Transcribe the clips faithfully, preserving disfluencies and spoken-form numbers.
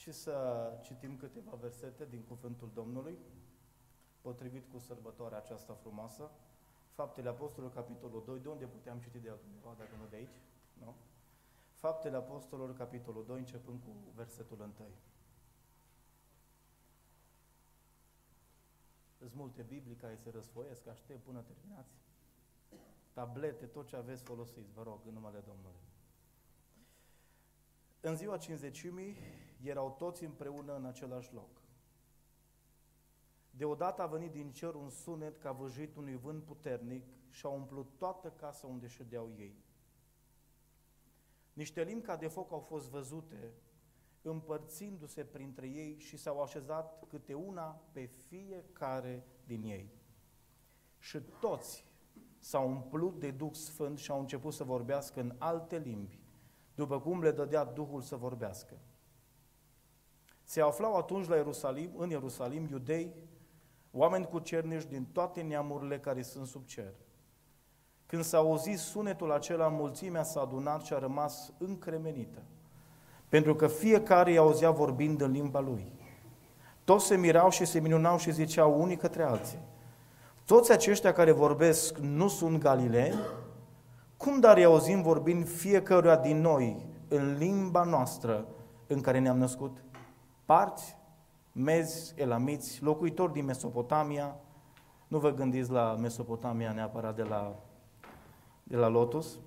și să citim câteva versete din Cuvântul Domnului, potrivit cu sărbătoarea aceasta frumoasă. Faptele Apostolilor, capitolul doi, de unde puteam citi de altundeva, dacă nu de aici? Nu? Faptele Apostolilor, capitolul doi, începând cu versetul unu. Sunt multe Biblii care se răsfoiesc, aștept până terminați. Tablete, tot ce aveți folosiți, vă rog, în numele Domnului. În ziua Cincizecimii erau toți împreună în același loc. Deodată a venit din cer un sunet ca vâjit unui vânt puternic și a umplut toată casa unde ședeau ei. Niște limbi ca de foc au fost văzute, împărțindu-se printre ei și s-au așezat câte una pe fiecare din ei. Și toți s-au umplut de Duh Sfânt și au început să vorbească în alte limbi, după cum le dădea Duhul să vorbească. Se aflau atunci la Ierusalim, în Ierusalim, iudei, oameni cucernici din toate neamurile care sunt sub cer. Când s-a auzit sunetul acela, mulțimea s-a adunat și a rămas încremenită, pentru că fiecare îi auzea vorbind în limba lui. Toți se mirau și se minunau și ziceau unii către alții: toți aceștia care vorbesc nu sunt galileeni? Cum dar îi auzim vorbind fiecăruia din noi în limba noastră în care ne-am născut? Parți, mezi, elamiți, locuitori din Mesopotamia, nu vă gândiți la Mesopotamia neapărat de la, de la Lotus,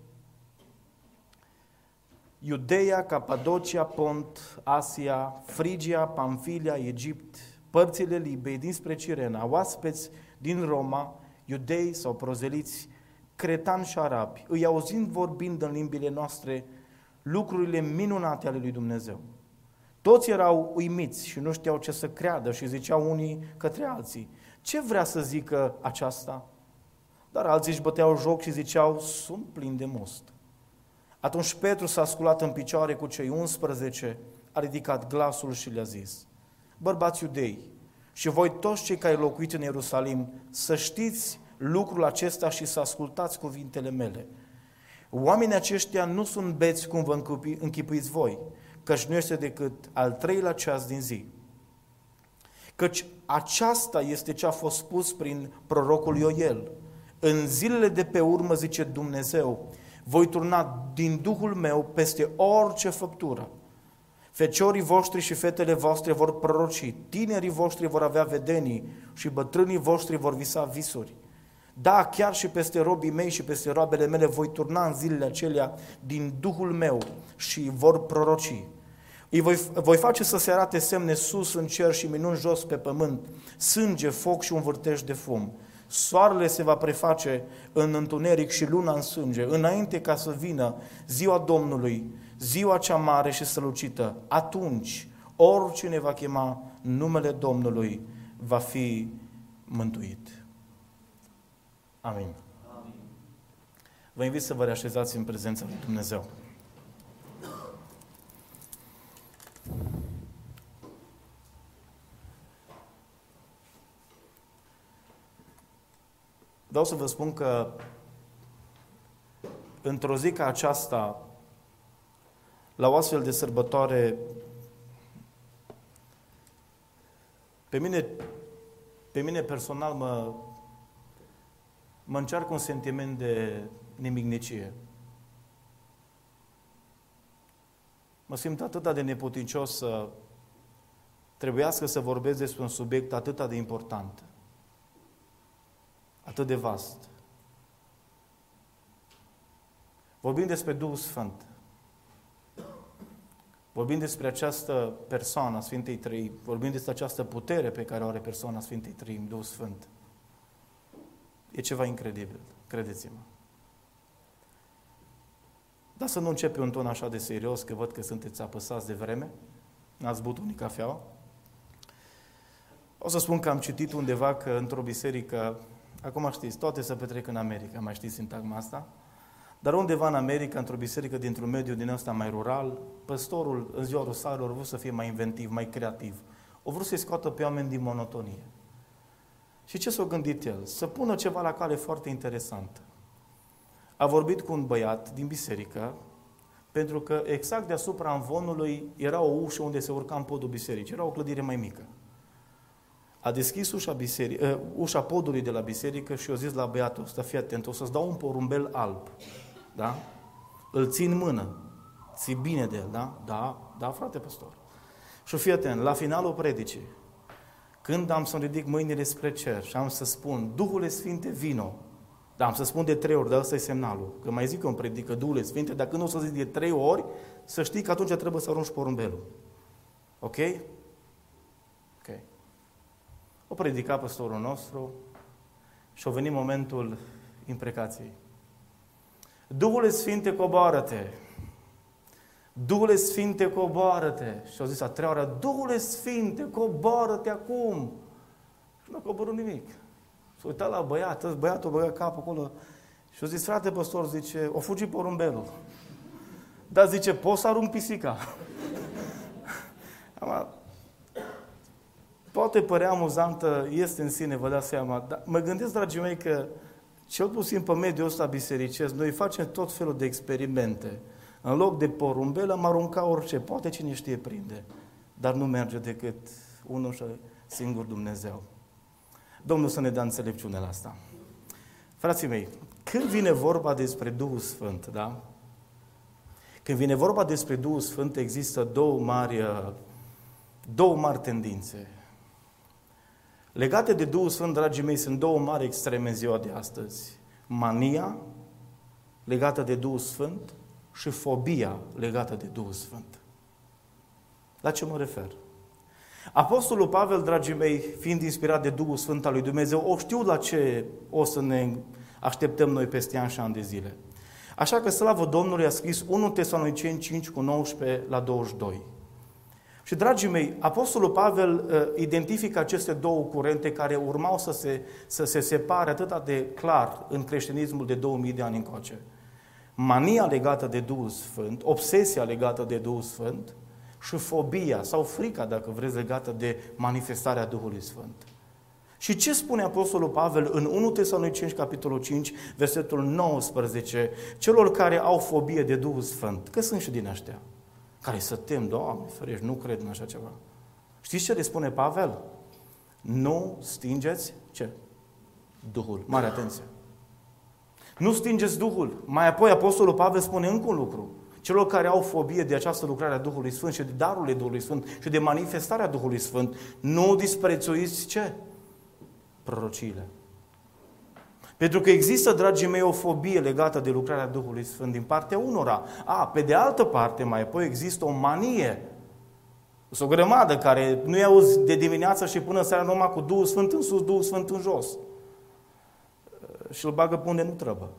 Iudeia, Capadocia, Pont, Asia, Frigia, Pamfilia, Egipt, părțile Libiei, dinspre Cirena, oaspeți din Roma, iudei sau prozeliți, cretani și arabi, îi auzind vorbind în limbile noastre lucrurile minunate ale lui Dumnezeu. Toți erau uimiți și nu știau ce să creadă și ziceau unii către alții: ce vrea să zică aceasta? Dar alții își băteau joc și ziceau: sunt plini de must. Atunci Petru s-a sculat în picioare cu cei unsprezece, a ridicat glasul și le-a zis: bărbați iudei, și voi toți cei care locuiți în Ierusalim, să știți lucrul acesta și să ascultați cuvintele mele. Oamenii aceștia nu sunt beți cum vă închipuiți voi, căci nu este decât al treilea ceas din zi. Căci aceasta este ce a fost spus prin prorocul Ioel. În zilele de pe urmă, zice Dumnezeu, voi turna din Duhul meu peste orice făptură. Feciorii voștri și fetele voastre vor proroci, tinerii voștri vor avea vedenii și bătrânii voștri vor visa visuri. Da, chiar și peste robii mei și peste roabele mele voi turna în zilele acelea din Duhul meu și vor proroci. Îi voi, voi face să se arate semne sus în cer și minuni jos pe pământ, sânge, foc și un vârtej de fum. Soarele se va preface în întuneric și luna în sânge, înainte ca să vină ziua Domnului, ziua cea mare și strălucită. Atunci, oricine va chema numele Domnului va fi mântuit. Amin. Amin. Vă invit să vă reașezați în prezența lui Dumnezeu. Vreau să vă spun că într-o zi ca aceasta, la o astfel de sărbătoare, pe mine, pe mine personal mă, mă încearcă un sentiment de nimicnicie. Mă simt atât de neputincios să trebuiască să vorbesc despre un subiect atât de important, atât de vast. Vorbim despre Duhul Sfânt. Vorbim despre această persoană a Sfintei Trăimi. Vorbim despre această putere pe care o are persoana Sfintei Trăimi, Duhul Sfânt. E ceva incredibil, credeți-mă. Dar să nu începe un ton așa de serios, că văd că sunteți apăsați de vreme, n-ați băut unii cafeaua. O să spun că am citit undeva că într-o biserică, acum știți, toate se petrec în America, mai știți sintagma asta? Dar undeva în America, într-o biserică dintr-un mediu din ăsta mai rural, păstorul în ziua Rusalilor a vrut să fie mai inventiv, mai creativ. A vrut să-i scoată pe oameni din monotonie. Și ce s-a gândit el? Să pună ceva la cale foarte interesant. A vorbit cu un băiat din biserică, Pentru că exact deasupra amvonului era o ușă unde se urca în podul bisericii. Era o clădire mai mică. A deschis ușa, biseric, uh, ușa podului de la biserică și a zis la băiatul ăsta, fii atent, o să-ți dau un porumbel alb. Da? Îl ții în mână. Ții bine de el, da? Da, da, frate păstor. Și fii atent, la finalul predicii, când am să-mi ridic mâinile spre cer și am să spun, Duhule Sfinte, vino. Dar am să spun de trei ori, dar ăsta e semnalul. Că mai zic eu în predică, Duhule Sfinte, dar când o să zic de trei ori, să știi că atunci trebuie să arunci porumbelul. Ok? Ok. O predica păstorul nostru și a venit momentul imprecației. Duhule Sfinte, coboară-te! Duhule Sfinte, coboară-te! Și au zis a treia oară, Duhule Sfinte, coboară-te acum! Și nu a coborât nimic. S-a uitat la băiat, băiatul băga capul acolo și a zis, frate păstor, zice, o fugit porumbelul. Dar zice, poți să arunc pisica? Poate părea amuzantă, este în sine, vă dați seama, dar mă gândesc, dragii mei, că cel puțin pe mediul ăsta bisericesc, noi facem tot felul de experimente. În loc de porumbel am arunca orice, poate cine știe prinde, dar nu merge decât unul și singur Dumnezeu. Domnul să ne dea înțelepciune la asta. Frații mei, când vine vorba despre Duhul Sfânt, da? Când vine vorba despre Duhul Sfânt, există două mari, două mari tendințe. Legate de Duhul Sfânt, dragii mei, sunt două mari extreme în ziua de astăzi. Mania legată de Duhul Sfânt și fobia legată de Duhul Sfânt. La ce mă refer? Apostolul Pavel, dragii mei, fiind inspirat de Duhul Sfânt al lui Dumnezeu, o știu la ce o să ne așteptăm noi peste ani și ani de zile. Așa că, slavă Domnului, a scris unu Tesaloniceni cinci cu nouăsprezece la douăzeci și doi. Și, dragii mei, Apostolul Pavel uh, identifică aceste două curente care urmau să se, să se separe atât de clar în creștinismul de două mii de ani încoace. Mania legată de Duhul Sfânt, obsesia legată de Duhul Sfânt și fobia sau frica, dacă vreți, legată de manifestarea Duhului Sfânt. Și ce spune Apostolul Pavel în unu Tesaloniceni, capitolul cinci, versetul nouăsprezece, celor care au fobie de Duhul Sfânt? Că sunt și din ăștia care să tem, Doamne, ferești, nu cred în așa ceva. Știți ce le spune Pavel? Nu stingeți ce? Duhul. Mare atenție! Nu stingeți Duhul. Mai apoi Apostolul Pavel spune încă un lucru. Celor care au fobie de această lucrare a Duhului Sfânt și de darurile Duhului Sfânt și de manifestarea Duhului Sfânt, nu disprețuiți ce? Prorociile. Pentru că există, dragii mei, o fobie legată de lucrarea Duhului Sfânt din partea unora. A, pe de altă parte, mai apoi există o manie. O grămadă care nu-i auzi de dimineață și până seara numai cu Duhul Sfânt în sus, Duhul Sfânt în jos. Și îl bagă pe unde nu trebuie.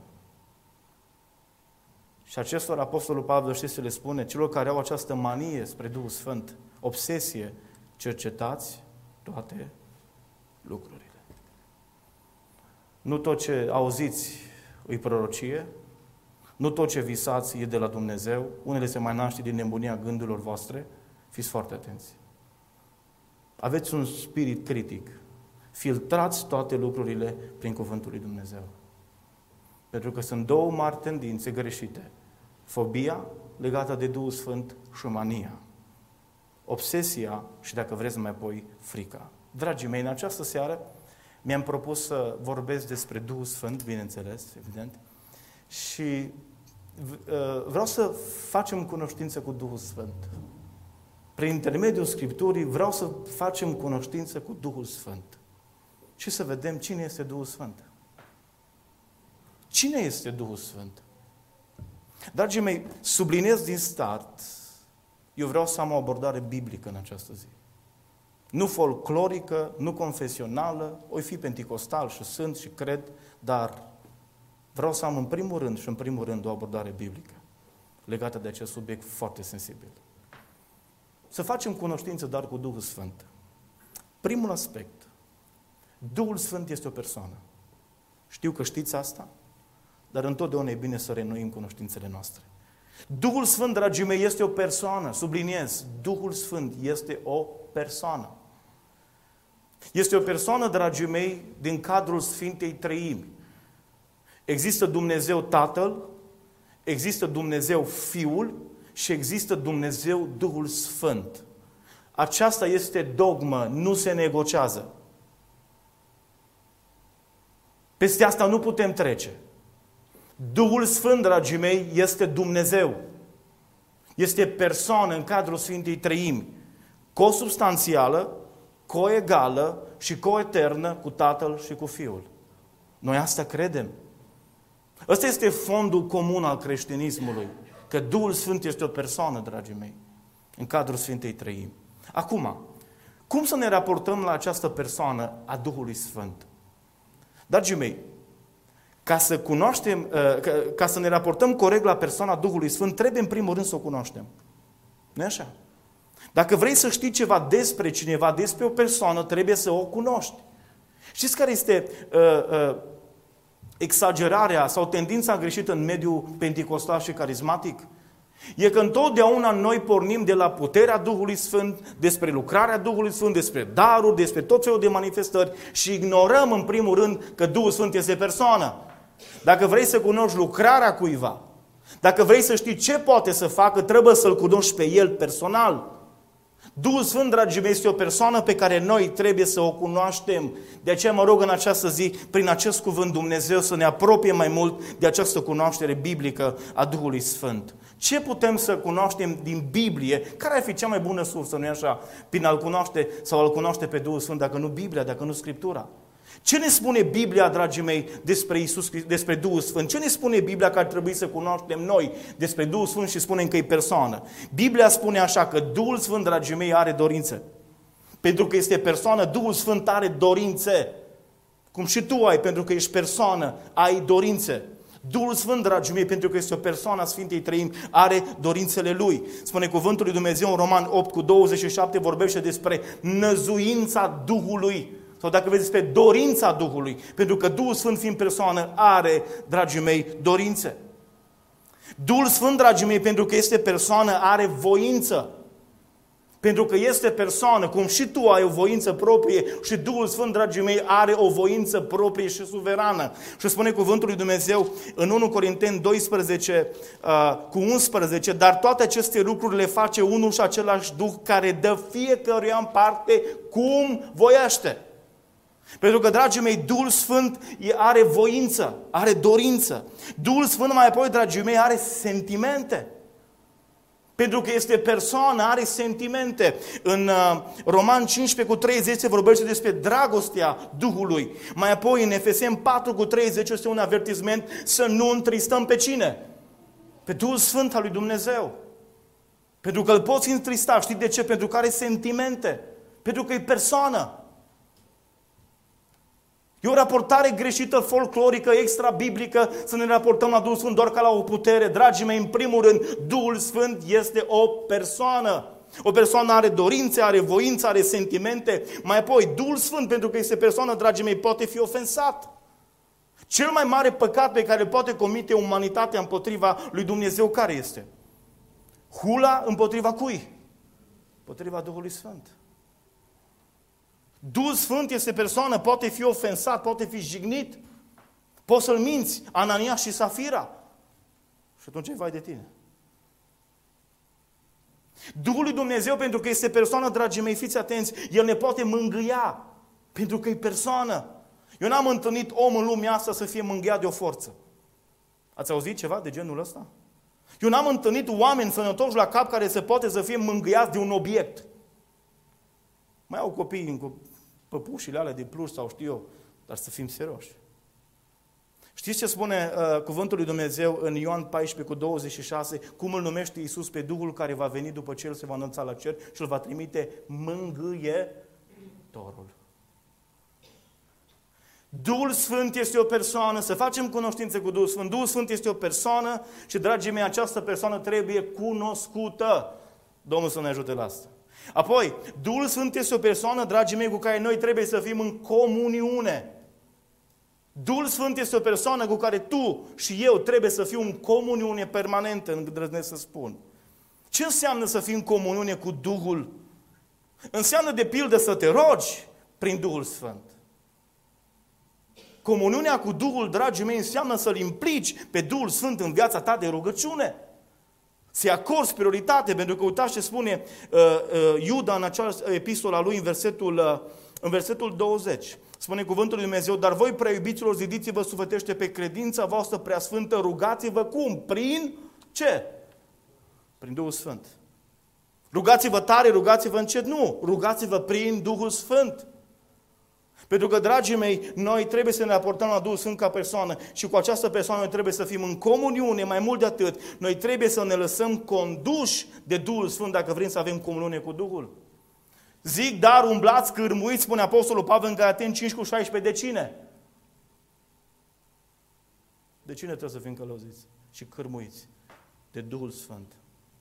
Și acestor Apostolul Pavel, știți ce le spune? Celor care au această manie spre Duhul Sfânt, obsesie, cercetați toate lucrurile. Nu tot ce auziți îi prorocie, nu tot ce visați e de la Dumnezeu, unele se mai naște din nebunia gândurilor voastre, fiți foarte atenți. Aveți un spirit critic, filtrați toate lucrurile prin cuvântul lui Dumnezeu. Pentru că sunt două mari tendințe greșite. Fobia legată de Duhul Sfânt și mania. Obsesia și, dacă vreți mai apoi, frica. Dragii mei, în această seară mi-am propus să vorbesc despre Duhul Sfânt, bineînțeles, evident, și uh, vreau să facem cunoștință cu Duhul Sfânt. Prin intermediul Scripturii vreau să facem cunoștință cu Duhul Sfânt și să vedem cine este Duhul Sfânt. Cine este Duhul Sfânt? Dragii mei, subliniez din start, eu vreau să am o abordare biblică în această zi. Nu folclorică, nu confesională, oi fi penticostal și sunt și cred, dar vreau să am în primul rând și în primul rând o abordare biblică legată de acest subiect foarte sensibil. Să facem cunoștință dar cu Duhul Sfânt. Primul aspect, Duhul Sfânt este o persoană. Știu că știți asta, dar întotdeauna e bine să reînnoim cunoștințele noastre. Duhul Sfânt, dragii mei, este o persoană. Subliniez, Duhul Sfânt este o persoană. Este o persoană, dragii mei, din cadrul Sfintei Treimi. Există Dumnezeu Tatăl, există Dumnezeu Fiul și există Dumnezeu Duhul Sfânt. Aceasta este dogmă, nu se negociază. Peste asta nu putem trece. Duhul Sfânt, dragii mei, este Dumnezeu. Este persoană în cadrul Sfintei Treimi, consubstanțială, coegală și coeternă cu Tatăl și cu Fiul. Noi asta credem. Ăsta este fondul comun al creștinismului, că Duhul Sfânt este o persoană, dragii mei, în cadrul Sfintei Treimi. Acum, cum să ne raportăm la această persoană a Duhului Sfânt? Dragii mei, ca să cunoaștem, ca, ca să ne raportăm corect la persoana Duhului Sfânt, trebuie în primul rând să o cunoaștem. Nu-i așa? Dacă vrei să știi ceva despre cineva, despre o persoană, trebuie să o cunoști. Știți care este uh, uh, exagerarea sau tendința greșită în mediul penticostal și carismatic? E că întotdeauna noi pornim de la puterea Duhului Sfânt, despre lucrarea Duhului Sfânt, despre daruri, despre tot felul de manifestări și ignorăm în primul rând că Duhul Sfânt este persoană. Dacă vrei să cunoști lucrarea cuiva, dacă vrei să știi ce poate să facă, trebuie să-L cunoști pe El personal. Duhul Sfânt, dragii mei, este o persoană pe care noi trebuie să o cunoaștem. De aceea mă rog în această zi, prin acest cuvânt, Dumnezeu să ne apropie mai mult de această cunoaștere biblică a Duhului Sfânt. Ce putem să cunoaștem din Biblie? Care ar fi cea mai bună sursă, nu-i așa? Prin a-L cunoaște sau a-L cunoaște pe Duhul Sfânt, dacă nu Biblia, dacă nu Scriptura. Ce ne spune Biblia, dragii mei, despre Iisus, despre Duhul Sfânt? Ce ne spune Biblia că ar trebui să cunoaștem noi despre Duhul Sfânt și spunem că e persoană? Biblia spune așa că Duhul Sfânt, dragii mei, are dorințe. Pentru că este persoană, Duhul Sfânt are dorințe. Cum și tu ai, pentru că ești persoană, ai dorințe. Duhul Sfânt, dragii mei, pentru că este o persoană a Sfintei Treimi, are dorințele Lui. Spune cuvântul lui Dumnezeu în Roman opt cu douăzeci și șapte, vorbește despre năzuința Duhului. Sau dacă vezi despre dorința Duhului. Pentru că Duhul Sfânt, fiind persoană, are, dragii mei, dorințe. Duhul Sfânt, dragii mei, pentru că este persoană, are voință. Pentru că este persoană, cum și tu ai o voință proprie și Duhul Sfânt, dragii mei, are o voință proprie și suverană. Și spune cuvântul lui Dumnezeu în unu Corinteni doisprezece cu unsprezece, dar toate aceste lucruri le face unul și același Duh care dă fiecăruia în parte cum voiește. Pentru că, dragii mei, Duhul Sfânt are voință, are dorință. Duhul Sfânt mai apoi, dragii mei, are sentimente. Pentru că este persoană, are sentimente. În uh, Roman cincisprezece cu treizeci se vorbește despre dragostea Duhului. Mai apoi în Efeseni patru cu treizeci este un avertisment să nu întristăm pe cine? Pe Duhul Sfânt al lui Dumnezeu. Pentru că îl poți întrista. Știi de ce? Pentru că are sentimente. Pentru că e persoană. E o raportare greșită, folclorică, extra-biblică, să ne raportăm la Duhul Sfânt doar ca la o putere. Dragii mei, în primul rând, Duhul Sfânt este o persoană. O persoană are dorințe, are voință, are sentimente. Mai apoi, Duhul Sfânt, pentru că este persoană, dragii mei, poate fi ofensat. Cel mai mare păcat pe care îl poate comite umanitatea împotriva lui Dumnezeu, care este? Hula împotriva cui? Împotriva Duhului Sfânt. Duhul Sfânt este persoană, poate fi ofensat, poate fi jignit. Poți să-l minți, Anania și Safira. Și atunci e vai de tine. Duhul lui Dumnezeu, pentru că este persoană, dragii mei, fiți atenți, El ne poate mângâia, pentru că e persoană. Eu n-am întâlnit om în lumea asta să fie mângâiat de o forță. Ați auzit ceva de genul ăsta? Eu n-am întâlnit oameni sănătoși la cap care se poate să fie mângâiați de un obiect. Mai au copii cu păpușile alea de pluș sau știu eu, dar să fim serioși. Știți ce spune uh, cuvântul lui Dumnezeu în Ioan paisprezece cu douăzeci și șase? Cum îl numește Iisus pe Duhul care va veni după ce El se va înălța la cer și îl va trimite mângâietorul. Duhul Sfânt este o persoană, să facem cunoștință cu Duhul Sfânt. Duhul Sfânt este o persoană și, dragii mei, această persoană trebuie cunoscută. Domnul să ne ajute la asta. Apoi, Duhul Sfânt este o persoană, dragii mei, cu care noi trebuie să fim în comuniune. Duhul Sfânt este o persoană cu care tu și eu trebuie să fim în comuniune permanentă, îndrăznesc să spun. Ce înseamnă să fii în comuniune cu Duhul? Înseamnă, de pildă, să te rogi prin Duhul Sfânt. Comuniunea cu Duhul, dragii mei, înseamnă să-L implici pe Duhul Sfânt în viața ta de rugăciune. Să-i acorzi prioritate, pentru că uitați ce spune uh, uh, Iuda în acea epistola lui în versetul, uh, în versetul douăzeci. Spune cuvântul lui Dumnezeu, dar voi, prea iubiților, zidiți-vă sufletește pe credința voastră preasfântă, rugați-vă cum? Prin ce? Prin Duhul Sfânt. Rugați-vă tare, rugați-vă încet. Nu, rugați-vă prin Duhul Sfânt. Pentru că, dragii mei, noi trebuie să ne raportăm la Duhul Sfânt ca persoană și cu această persoană noi trebuie să fim în comuniune, mai mult de atât. Noi trebuie să ne lăsăm conduși de Duhul Sfânt dacă vrem să avem comuniune cu Duhul. Zic, dar umblați cârmuiți, spune Apostolul Pavel în Galateni cinci cu șaisprezece, de cine? De cine trebuie să fim călăuziți și cârmuiți? De Duhul Sfânt.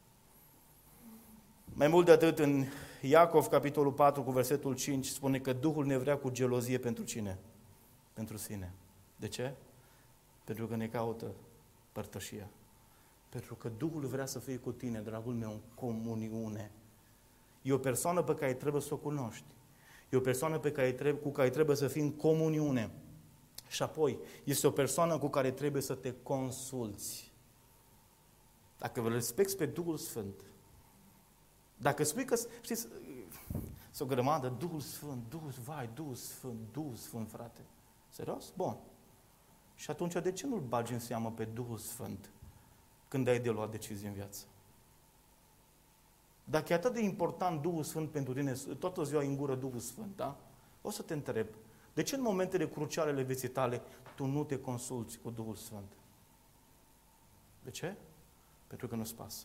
Mai mult de atât, în Iacov, capitolul patru, cu versetul cinci, spune că Duhul ne vrea cu gelozie pentru cine? Pentru sine. De ce? Pentru că ne caută părtășia. Pentru că Duhul vrea să fie cu tine, dragul meu, în comuniune. E o persoană pe care trebuie să o cunoști. E o persoană pe care trebuie, cu care trebuie să fii în comuniune. Și apoi, este o persoană cu care trebuie să te consulți. Dacă vă respecti pe Duhul Sfânt, dacă spui că, știți, s-o grămadă, Duhul Sfânt, Duhul, vai, Duhul Sfânt, Duhul Sfânt, frate. Serios? Bun. Și atunci, de ce nu-L bagi în seamă pe Duhul Sfânt când ai de luat decizii în viață? Dacă e atât de important Duhul Sfânt pentru tine, toată ziua în gură Duhul Sfânt, da? O să te întreb, de ce în momentele cruciale ale vieții tale tu nu te consulți cu Duhul Sfânt? De ce? Pentru că nu-ți pasă.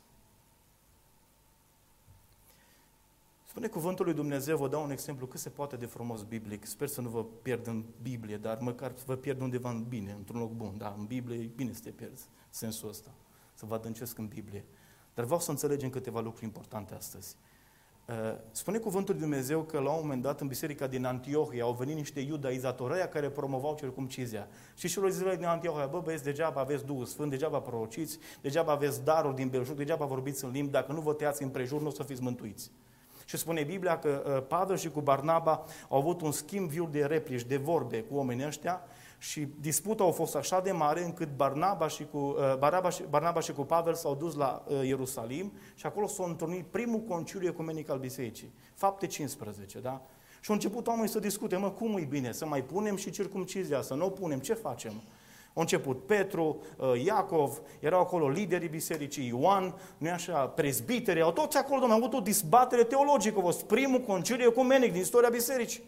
Spune cuvântul lui Dumnezeu, vă dau un exemplu cât se poate de frumos biblic. Sper să nu vă pierd în Biblie, dar măcar să vă pierd undeva în bine, într-un loc bun. Da, în Biblie e bine să te pierzi, sensul ăsta, să vă adâncesc în Biblie. Dar vreau să înțelegem câteva lucruri importante astăzi. Spune cuvântul lui Dumnezeu că la un moment dat în biserica din Antiohia au venit niște iudaizatori care promovau circumcizia. Și celor zilele din Antiohia, bă băieți, degeaba aveți Duhul Sfânt, degeaba prorociți, degeaba aveți daruri din belșug, degeaba vorbiți în limbi, dacă nu vă tăiați împrejur, nu o să fiți mântuiți. Și spune Biblia că Pavel și cu Barnaba au avut un schimb viu de replici, de vorbe cu oamenii ăștia și disputa a fost așa de mare încât Barnaba și cu, Barnaba și, Barnaba și cu Pavel s-au dus la Ierusalim și acolo s-a întâlnit primul conciliu ecumenic al bisericii. Fapte cincisprezece, da? Și au început oamenii să discute, mă, cum e bine, să mai punem și circumcizia, să nu o punem, ce facem? Au început Petru, Iacov, erau acolo liderii bisericii, Ioan, nu așa, prezbiteri, au toți acolo, domnule, au avut o dezbatere teologică, a fost primul conciliu ecumenic din istoria bisericii.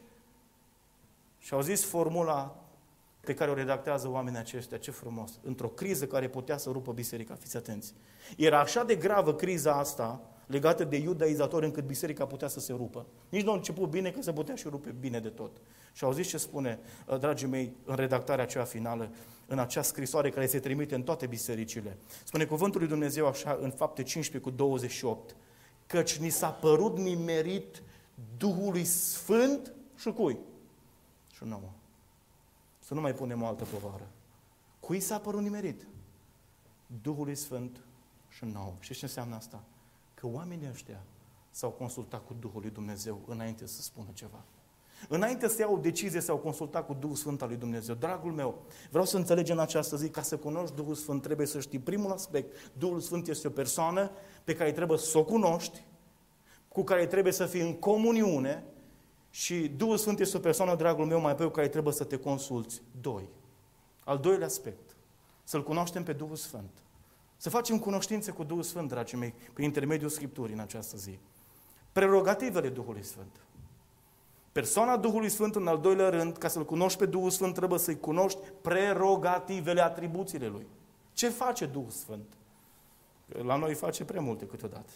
Și au zis formula pe care o redactează oamenii aceștia, ce frumos, într-o criză care putea să rupă biserica, fiți atenți. Era așa de gravă criza asta, legată de iudaizatori, încât biserica putea să se rupă. Nici nu a început bine, că se putea și rupe bine de tot. Și au zis ce spune, dragii mei, în redactarea aceea finală, în acea scrisoare care se trimite în toate bisericile. Spune cuvântul lui Dumnezeu așa în Fapte cincisprezece cu douăzeci și opt, căci ni s-a părut nimerit Duhului Sfânt și cui? Și nouă. Să nu mai punem o altă povară. Cui s-a părut nimerit? Duhului Sfânt și nouă. Știți ce înseamnă asta? Că oamenii ăștia s-au consultat cu Duhul lui Dumnezeu înainte să spună ceva. Înainte să iau o decizie, s-au consultat cu Duhul Sfânt al lui Dumnezeu. Dragul meu, vreau să înțelegem în această zi, ca să cunoști Duhul Sfânt, trebuie să știi primul aspect. Duhul Sfânt este o persoană pe care trebuie să o cunoști, cu care trebuie să fii în comuniune și Duhul Sfânt este o persoană, dragul meu, mai apoi cu care trebuie să te consulți. Doi. Al doilea aspect. Să-L cunoaștem pe Duhul Sfânt. Să facem cunoștințe cu Duhul Sfânt, dragii mei, prin intermediul Scripturii în această zi. Prerogativele Duhului Sfânt. Persoana Duhului Sfânt, în al doilea rând, ca să-L cunoști pe Duhul Sfânt, trebuie să-i cunoști prerogativele, atribuțiile Lui. Ce face Duhul Sfânt? La noi face prea multe câteodată.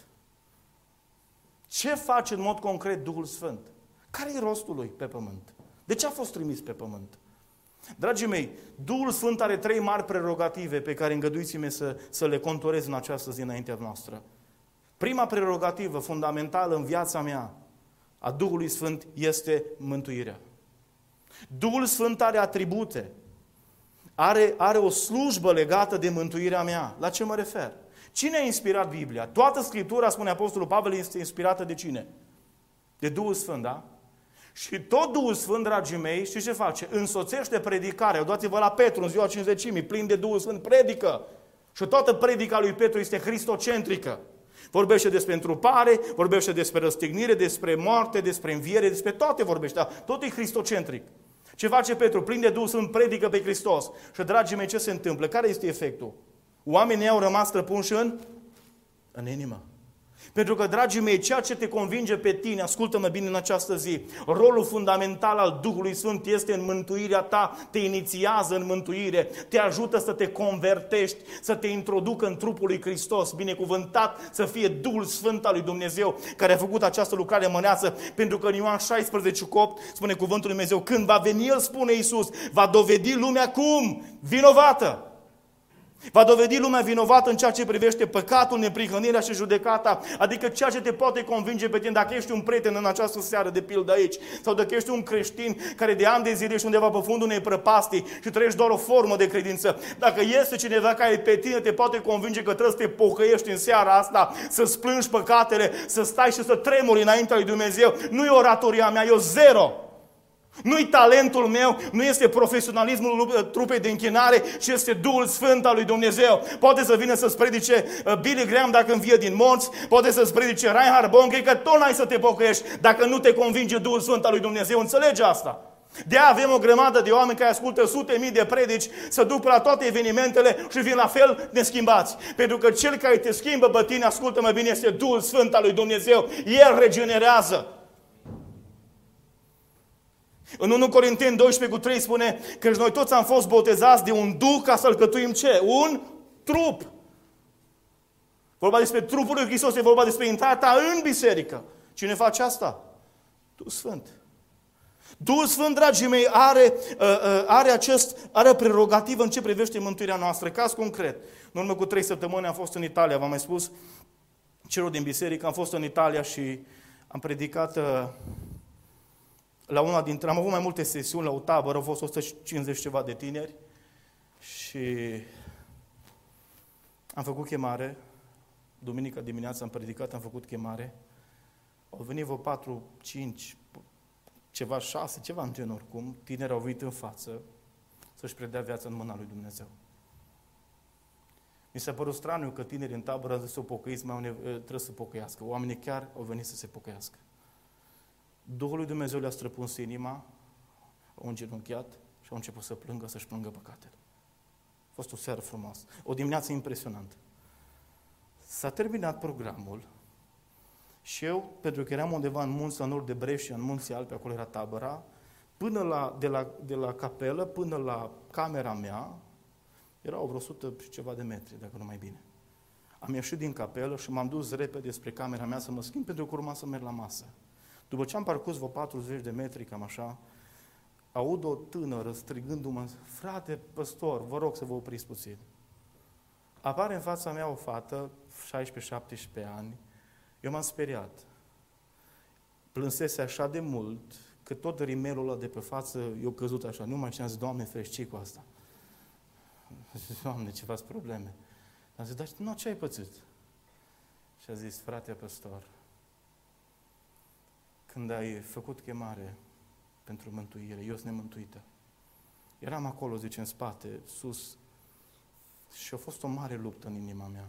Ce face în mod concret Duhul Sfânt? Care e rostul Lui pe pământ? De ce a fost trimis pe pământ? Dragii mei, Duhul Sfânt are trei mari prerogative pe care îngăduiți-mi să, să le conturez în această zi înaintea noastră. Prima prerogativă fundamentală în viața mea a Duhului Sfânt este mântuirea. Duhul Sfânt are atribute, are, are o slujbă legată de mântuirea mea. La ce mă refer? Cine a inspirat Biblia? Toată Scriptura, spune Apostolul Pavel, este inspirată de cine? De Duhul Sfânt, da? Și tot Duhul Sfânt, dragii mei, știți ce face? Însoțește predicarea. Uitați-vă la Petru în ziua cincizecimii, plin de Duhul Sfânt, predică. Și toată predica lui Petru este cristocentrică. Vorbește despre întrupare, vorbește despre răstignire, despre moarte, despre înviere, despre toate vorbește. Dar tot e cristocentric. Ce face Petru? Plin de Duhul Sfânt, predică pe Hristos. Și, dragii mei, ce se întâmplă? Care este efectul? Oamenii au rămas străpunși în, în inimă. Pentru că, dragii mei, ceea ce te convinge pe tine, ascultă-mă bine în această zi, rolul fundamental al Duhului Sfânt este în mântuirea ta, te inițiază în mântuire, te ajută să te convertești, să te introducă în trupul lui Hristos, binecuvântat să fie Duhul Sfânt al lui Dumnezeu, care a făcut această lucrare măneață, pentru că în Ioan șaisprezece cu opt spune cuvântul lui Dumnezeu, când va veni El, spune Iisus, va dovedi lumea cum? Vinovată. Va dovedi lumea vinovată în ceea ce privește păcatul, neprihănirea și judecata, adică ceea ce te poate convinge pe tine, dacă ești un prieten în această seară de pildă aici, sau dacă ești un creștin care de ani de zile ești undeva pe fundul unei prăpastii și trăiești doar o formă de credință, dacă este cineva care pe tine te poate convinge că trebuie să te pocăiești în seara asta, să-ți plângi păcatele, să stai și să tremuri înaintea lui Dumnezeu, nu e oratoria mea, e o zero. Nu-i talentul meu, nu este profesionalismul trupei de închinare, ci este Duhul Sfânt al lui Dumnezeu. Poate să vină să-ți predice Billy Graham dacă învie din morți, poate să-ți predice Reinhard Bonnke, că tot n-ai să te pocăiești dacă nu te convinge Duhul Sfânt al lui Dumnezeu. Înțelegi asta? De-aia avem o grămadă de oameni care ascultă sute mii de predici, să duc la toate evenimentele și vin la fel neschimbați. Pentru că cel care te schimbă pe tine, ascultă-mă bine, este Duhul Sfânt al lui Dumnezeu. El regenerează. În unu Corinteni doisprezece cu trei spune că noi toți am fost botezați de un duh ca să alcătuim ce? Un trup. Vorba despre trupul lui Hristos, e vorba despre intrarea ta în biserică. Cine face asta? Duhul Sfânt. Duhul Sfânt, dragii mei, are, are, acest, are prerogativă în ce privește mântuirea noastră. Caz concret. În urmă cu trei săptămâni am fost în Italia, v-am mai spus celor din biserică, am fost în Italia și am predicat... La una dintre, am avut mai multe sesiuni la o tabără, au fost o sută cincizeci ceva de tineri și am făcut chemare. Duminica dimineața am predicat, am făcut chemare. Au venit vreo patru, cinci, ceva șase, ceva în gen oricum. Tineri au venit în față să-și predea viața în mâna lui Dumnezeu. Mi s-a părut straniu că tinerii în tabără au zis să pocăiți, mai trebuie să pocăiască. Oamenii chiar au venit să se pocăiască. Duhul lui Dumnezeu le-a străpuns inima, au îngenunchiat și au început să plângă, să-și plângă păcatele. A fost o seară frumoasă, o dimineață impresionantă. S-a terminat programul și eu, pentru că eram undeva în munți, la nord de Brescia, în munții Alpi, acolo era tabăra, până la, de, la, de la capelă până la camera mea, erau vreo sută și ceva de metri, dacă nu mai bine. Am ieșit din capelă și m-am dus repede spre camera mea să mă schimb, pentru că urma să merg la masă. După ce am parcurs vreo patruzeci de metri, cam așa, aud o tânără strigându-mă, frate păstor, vă rog să vă opriți puțin. Apare în fața mea o fată, șaisprezece șaptesprezece ani, eu m-am speriat. Plânsese așa de mult, că tot rimelul ăla de pe față i-a căzut așa. Nu mai știam, zis, Doamne, ferești, ce cu asta? Zis, Doamne, ce faci probleme? Am zis, dar nu, ce ai pățit? Și a zis, frate păstor, când ai făcut chemare pentru mântuire, eu sunt nemântuită. Eram acolo, zice, în spate, sus, și a fost o mare luptă în inima mea.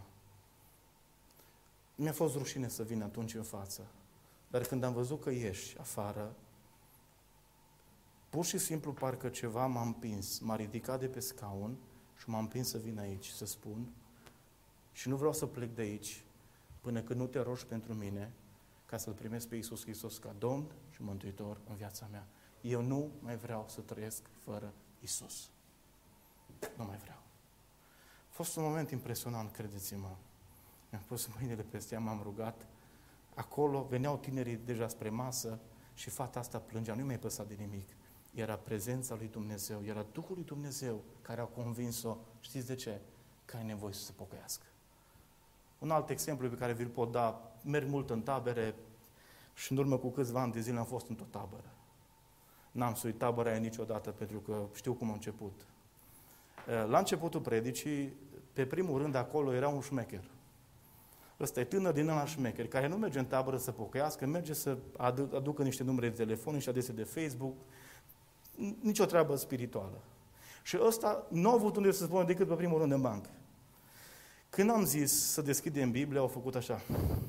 Mi-a fost rușine să vin atunci în față, dar când am văzut că ieși afară, pur și simplu parcă ceva m-a împins, m-a ridicat de pe scaun și m-a împins să vin aici, să spun, și nu vreau să plec de aici până când nu te rogi pentru mine, ca să-L primesc pe Iisus Hristos ca Domn și Mântuitor în viața mea. Eu nu mai vreau să trăiesc fără Iisus. Nu mai vreau. A fost un moment impresionant, credeți-mă. Mi-am pus mâinile peste ea, m-am rugat. Acolo veneau tinerii deja spre masă și fata asta plângea. Nu mi-ai păsat de nimic. Era prezența lui Dumnezeu, era Duhul lui Dumnezeu care a convins-o. Știți de ce? Că ai nevoie să se pocăiască. Un alt exemplu pe care vi-l pot da, merg mult în tabere și în urmă cu câțiva ani de zile am fost într-o tabără. N-am suit tabăra aia niciodată pentru că știu cum a început. La începutul predicii, pe primul rând acolo era un șmecher. Ăsta e tânăr din ăla șmecher, care nu merge în tabără să pocăiască, merge să aducă niște numere de telefon, niște adrese de Facebook, nicio treabă spirituală. Și ăsta nu a avut unde să spună decât pe primul rând în bancă. Când am zis să deschidem Biblia, au făcut așa.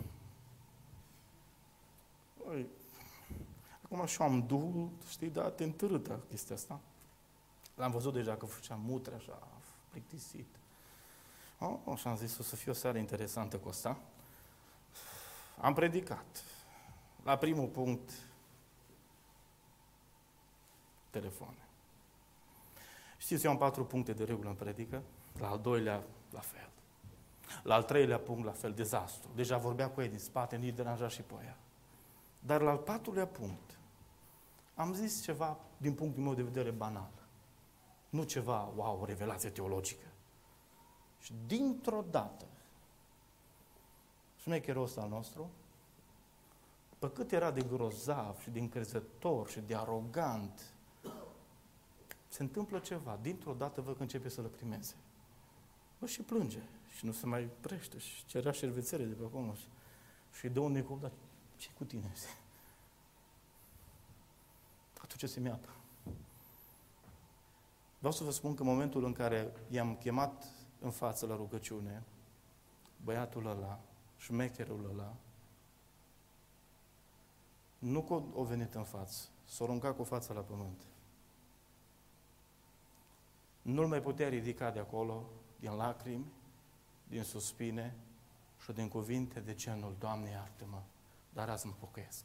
Oi, acum și am Duhul, știi, dar te întârâtă chestia asta. L-am văzut deja că făcea mutre așa, plictisit. Oh, și am zis, o să fie o seară interesantă cu asta. Am predicat. La primul punct, telefoane. Știți, eu am patru puncte de regulă în predică, la al doilea, la fel. La al treilea punct, la fel, dezastru. Deja vorbea cu ei din spate, nici deranja și pe aia. Dar la al patrulea punct, am zis ceva, din punctul meu de vedere, banal. Nu ceva, wow, o revelație teologică. Și dintr-o dată, șmecherul ăsta al nostru, pe cât era de grozav și de încrezător și de arogant, se întâmplă ceva. Dintr-o dată văd că începe să lăcrimeze. Bă, și plânge. Și nu se mai prește. Și cerea șervețele de pe acolo. Și dă un necop, dar ce cu tine? Atunci se miată. Vreau să vă spun că în momentul în care i-am chemat în față la rugăciune, băiatul ăla, șmecherul ăla, nu că o venit în față, s-o aruncat cu fața la pământ. Nu-l mai putea ridica de acolo, din lacrimi, din suspine și din cuvinte de genul, Doamne, iartă-mă, dar azi mă pocăiesc.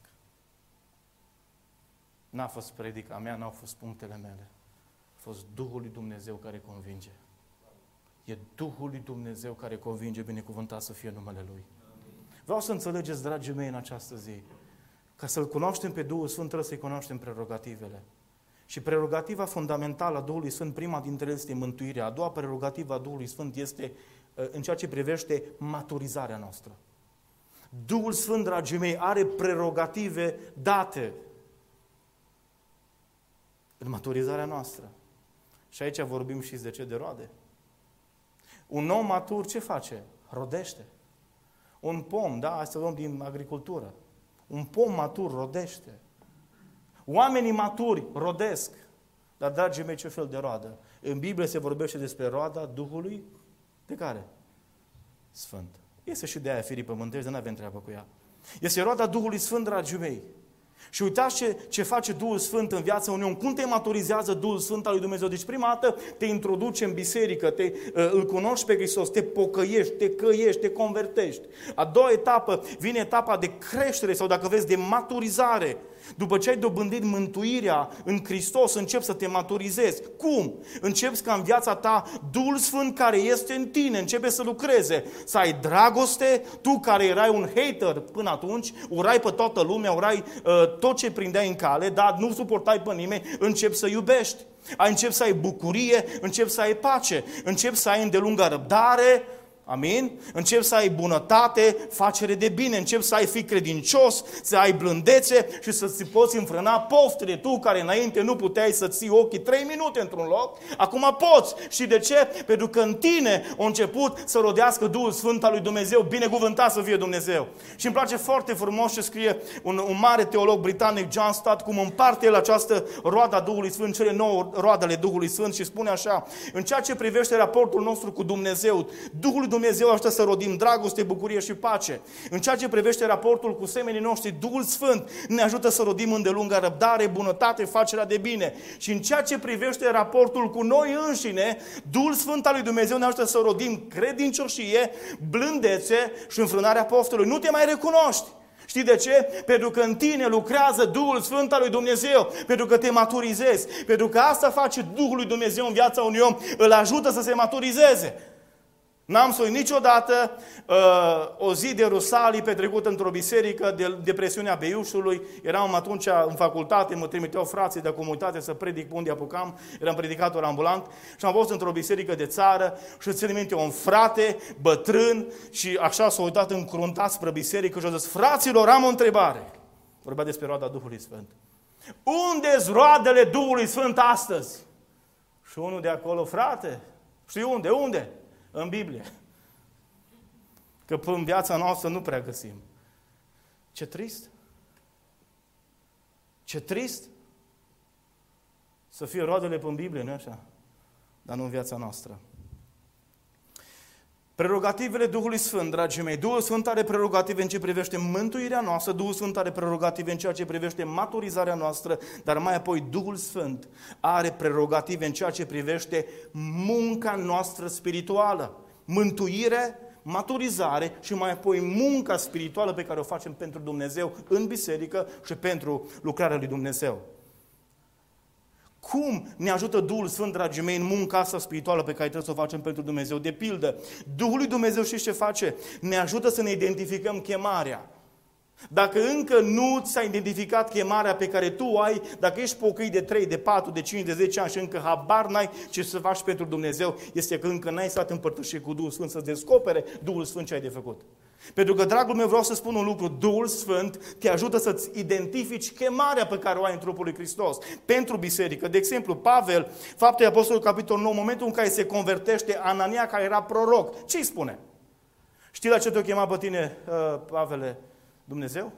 N-a fost predica mea, n-au fost punctele mele. A fost Duhul lui Dumnezeu care convinge. E Duhul lui Dumnezeu care convinge, binecuvântat să fie numele Lui. Vreau să înțelegeți, dragii mei, în această zi, ca să-L cunoaștem pe Duhul Sfânt, trebuie să-i cunoaștem prerogativele. Și prerogativa fundamentală a Duhului Sfânt, prima dintre ele este mântuirea. A doua prerogativă a Duhului Sfânt este în ceea ce privește maturizarea noastră. Duhul Sfânt, dragii mei, are prerogative date în maturizarea noastră. Și aici vorbim și de ce? De roade. Un om matur ce face? Rodește. Un pom, da, asta luăm din agricultură. Un pom matur rodește. Oamenii maturi rodesc. Dar, dragii mei, ce fel de roadă? În Biblie se vorbește despre roada Duhului de care? Sfânt. Este și de aia firii pământești, dar n-avem treabă cu ea. Este roada Duhului Sfânt, dragii mei. Și uitați ce, ce face Duhul Sfânt în viața unui om. Cum te maturizează Duhul Sfânt al lui Dumnezeu? Deci prima dată te introduce în biserică, te, îl cunoști pe Hristos, te pocăiești, te căiești, te convertești. A doua etapă vine etapa de creștere sau, dacă vezi, de maturizare. După ce ai dobândit mântuirea în Hristos, începi să te maturizezi. Cum? Începi ca în viața ta Duhul Sfânt care este în tine începe să lucreze. Să ai dragoste, tu care erai un hater până atunci, urai pe toată lumea, urai uh, tot ce prindeai în cale, dar nu suportai pe nimeni, începi să iubești. Ai începi să ai bucurie, începi să ai pace, începi să ai îndelungă răbdare. Amin? Începi să ai bunătate, facere de bine, începi să ai fi credincios, să ai blândețe și să-ți poți înfrâna poftele. Tu care înainte nu puteai să ții ochii trei minute într-un loc, acum poți. Și de ce? Pentru că în tine a început să rodească Duhul Sfânt al lui Dumnezeu, binecuvântat să fie Dumnezeu. Și îmi place foarte frumos ce scrie un, un mare teolog britanic, John Stott, cum împarte el această roadă a Duhului Sfânt, cele nouă roadele Duhului Sfânt și spune așa: în ceea ce privește raportul nostru cu Dumnezeu, Duhul Dumnezeu ajută să rodim dragoste, bucurie și pace. În ceea ce privește raportul cu semenii noștri, Duhul Sfânt ne ajută să rodim îndelungă răbdare, bunătate, facerea de bine. Și în ceea ce privește raportul cu noi înșine, Duhul Sfânt al lui Dumnezeu ne ajută să rodim credincioșie, blândețe și înfrânarea poftelui. Nu te mai recunoști. Știi de ce? Pentru că în tine lucrează Duhul Sfânt al lui Dumnezeu, pentru că te maturizezi, pentru că asta face Duhul lui Dumnezeu în viața unui om, îl ajută să se maturizeze. N-am să uit niciodată uh, o zi de Rusalii petrecută într-o biserică de depresiunea Beiușului. Eram atunci în facultate, mă trimiteau frații de comunitate să predic pe unde apucam. Eram predicator ambulant și am fost într-o biserică de țară și țin minte un frate bătrân și așa s-a uitat încruntat spre biserică și a zis: fraților, am o întrebare. Vorbea despre roada Duhului Sfânt. Unde-s roadele Duhului Sfânt astăzi? Și unul de acolo: frate, știi unde? Unde? În Biblie. Că în viața noastră nu prea găsim. Ce trist! Ce trist! Să fie roadele pe în Biblie, nu așa? Dar nu în viața noastră. Prerogativele Duhului Sfânt, dragii mei. Duhul Sfânt are prerogative în ce privește mântuirea noastră, Duhul Sfânt are prerogative în ceea ce privește maturizarea noastră, dar mai apoi Duhul Sfânt are prerogative în ceea ce privește munca noastră spirituală. Mântuire, maturizare și mai apoi munca spirituală pe care o facem pentru Dumnezeu în biserică și pentru lucrarea lui Dumnezeu. Cum ne ajută Duhul Sfânt, dragii mei, în munca asta spirituală pe care trebuie să o facem pentru Dumnezeu? De pildă, Duhul lui Dumnezeu știți ce face? Ne ajută să ne identificăm chemarea. Dacă încă nu ți-ai identificat chemarea pe care tu o ai, dacă ești pocăit de trei, de patru, de cinci, de zece ani și încă habar n-ai ce să faci pentru Dumnezeu, este că încă n-ai stat în părtășie cu Duhul Sfânt să descopere Duhul Sfânt ce ai de făcut. Pentru că, dragul meu, vreau să spun un lucru, Duhul Sfânt te ajută să-ți identifici chemarea pe care o ai în trupul lui Hristos pentru biserică. De exemplu, Pavel, Faptele Apostolului, capitolul nouă, în momentul în care se convertește Anania, care era proroc, ce îi spune? Știi la ce te-o chema pe tine, Pavele, Dumnezeu?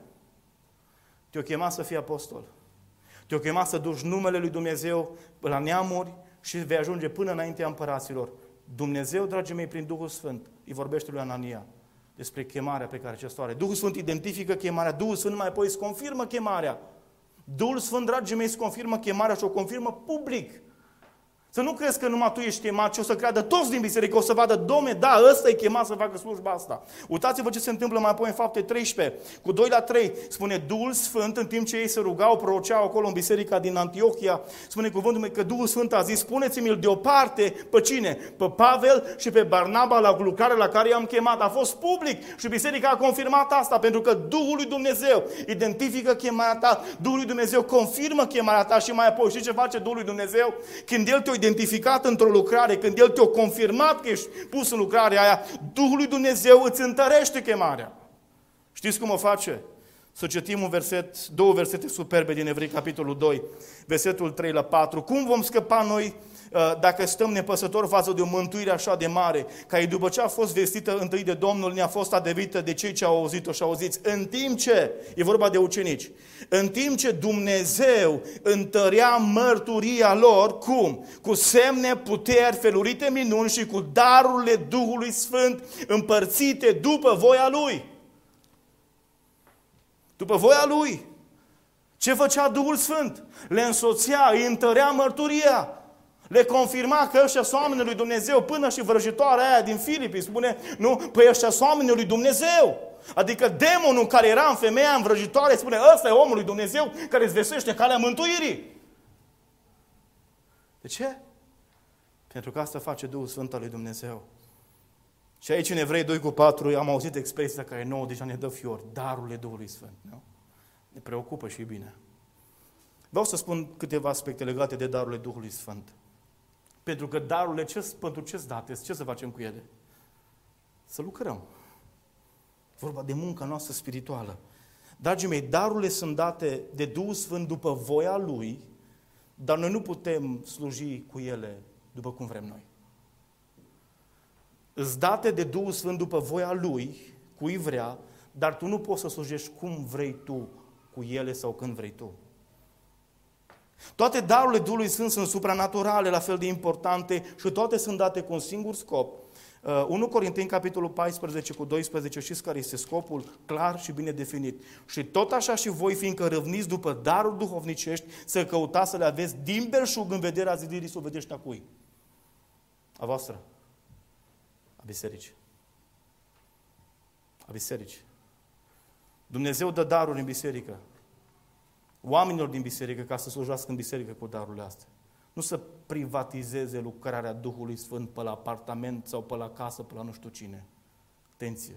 Te-o chema să fii apostol. Te-o chema să duci numele lui Dumnezeu la neamuri și vei ajunge până înaintea împăraților. Dumnezeu, dragii mei, prin Duhul Sfânt, îi vorbește lui Anania despre chemarea pe care acesta o are. Duhul Sfânt identifică chemarea, Duhul Sfânt mai apoi îți confirmă chemarea. Duhul Sfânt, dragii mei, îți confirmă chemarea și o confirmă public. Să nu crezi că numai tu ești chemat și o să creadă toți din biserică, o să vadă, Dom'le, da, ăsta e chemat să facă slujba asta. Uitați-vă ce se întâmplă mai apoi în Fapte treisprezece, cu doi la trei, spune Duhul Sfânt, în timp ce ei se rugau, proroceau acolo în biserica din Antiohia, spune cuvântul meu că Duhul Sfânt a zis, spuneți-mi-l deoparte, pe cine? Pe Pavel și pe Barnaba la lucrarea la care i-am chemat. A fost public și biserica a confirmat asta, pentru că Duhul lui Dumnezeu identifică chemarea ta, Duhul lui Dumnezeu confirmă chemarea ta și mai apoi știi ce face Duhul lui Dumnezeu? Când El te-a identificat într-o lucrare, când El te-a confirmat că ești pus în lucrarea aia, Duhul lui Dumnezeu îți întărește chemarea. Știți cum o face? Să citim un verset, două versete superbe din Evrei, capitolul doi, versetul trei la patru. Cum vom scăpa noi dacă stăm nepăsători față de o mântuire așa de mare, care după ce a fost vestită întâi de Domnul, ne-a fost adeverită de cei ce au auzit-o și auziți, în timp ce, e vorba de ucenici, în timp ce Dumnezeu întărea mărturia lor, cum? Cu semne, puteri, felurite minuni și cu darurile Duhului Sfânt împărțite după voia Lui. După voia Lui. Ce făcea Duhul Sfânt? Le însoțea, îi întărea mărturia. Le confirma că ăștia sunt oamenii lui Dumnezeu, până și vrăjitoarea aia din Filipi spune, nu, păi ăștia sunt oamenii lui Dumnezeu. Adică demonul care era în femeia învrăjitoare spune, ăsta e omul lui Dumnezeu care îți vesește calea mântuirii. De ce? Pentru că asta face Duhul Sfânt al lui Dumnezeu. Și aici în Evrei doi cu patru am auzit expresia care nouă deja ne dă fior, darurile Duhului Sfânt. Nu? Ne preocupă și bine. Vreau să spun câteva aspecte legate de darurile Duhului Sfânt. Pentru că darurile, ce, pentru ce-s date? Ce să facem cu ele? Să lucrăm. Vorba de munca noastră spirituală. Dragii mei, darurile sunt date de Duhul Sfânt după voia Lui, dar noi nu putem sluji cu ele după cum vrem noi. Îți date de Duhul Sfânt după voia Lui, cui vrea, dar tu nu poți să slujești cum vrei tu cu ele sau când vrei tu. Toate darurile Duhului Sfânt sunt supranaturale, la fel de importante și toate sunt date cu un singur scop. Uh, unu Corinteni, capitolul paisprezece cu doisprezece, știți care este scopul? Clar și bine definit. Și tot așa și voi, fiindcă râvniți după daruri duhovnicești, să căutați să le aveți din belșug în vederea zidirii sufletești a cui? A voastră. A bisericii. A bisericii. Dumnezeu dă daruri în biserică. Oamenilor din biserică ca să slujească în biserică cu darurile astea. Nu să privatizeze lucrarea Duhului Sfânt pe la apartament sau pe la casă, pe la nu știu cine. Atenție!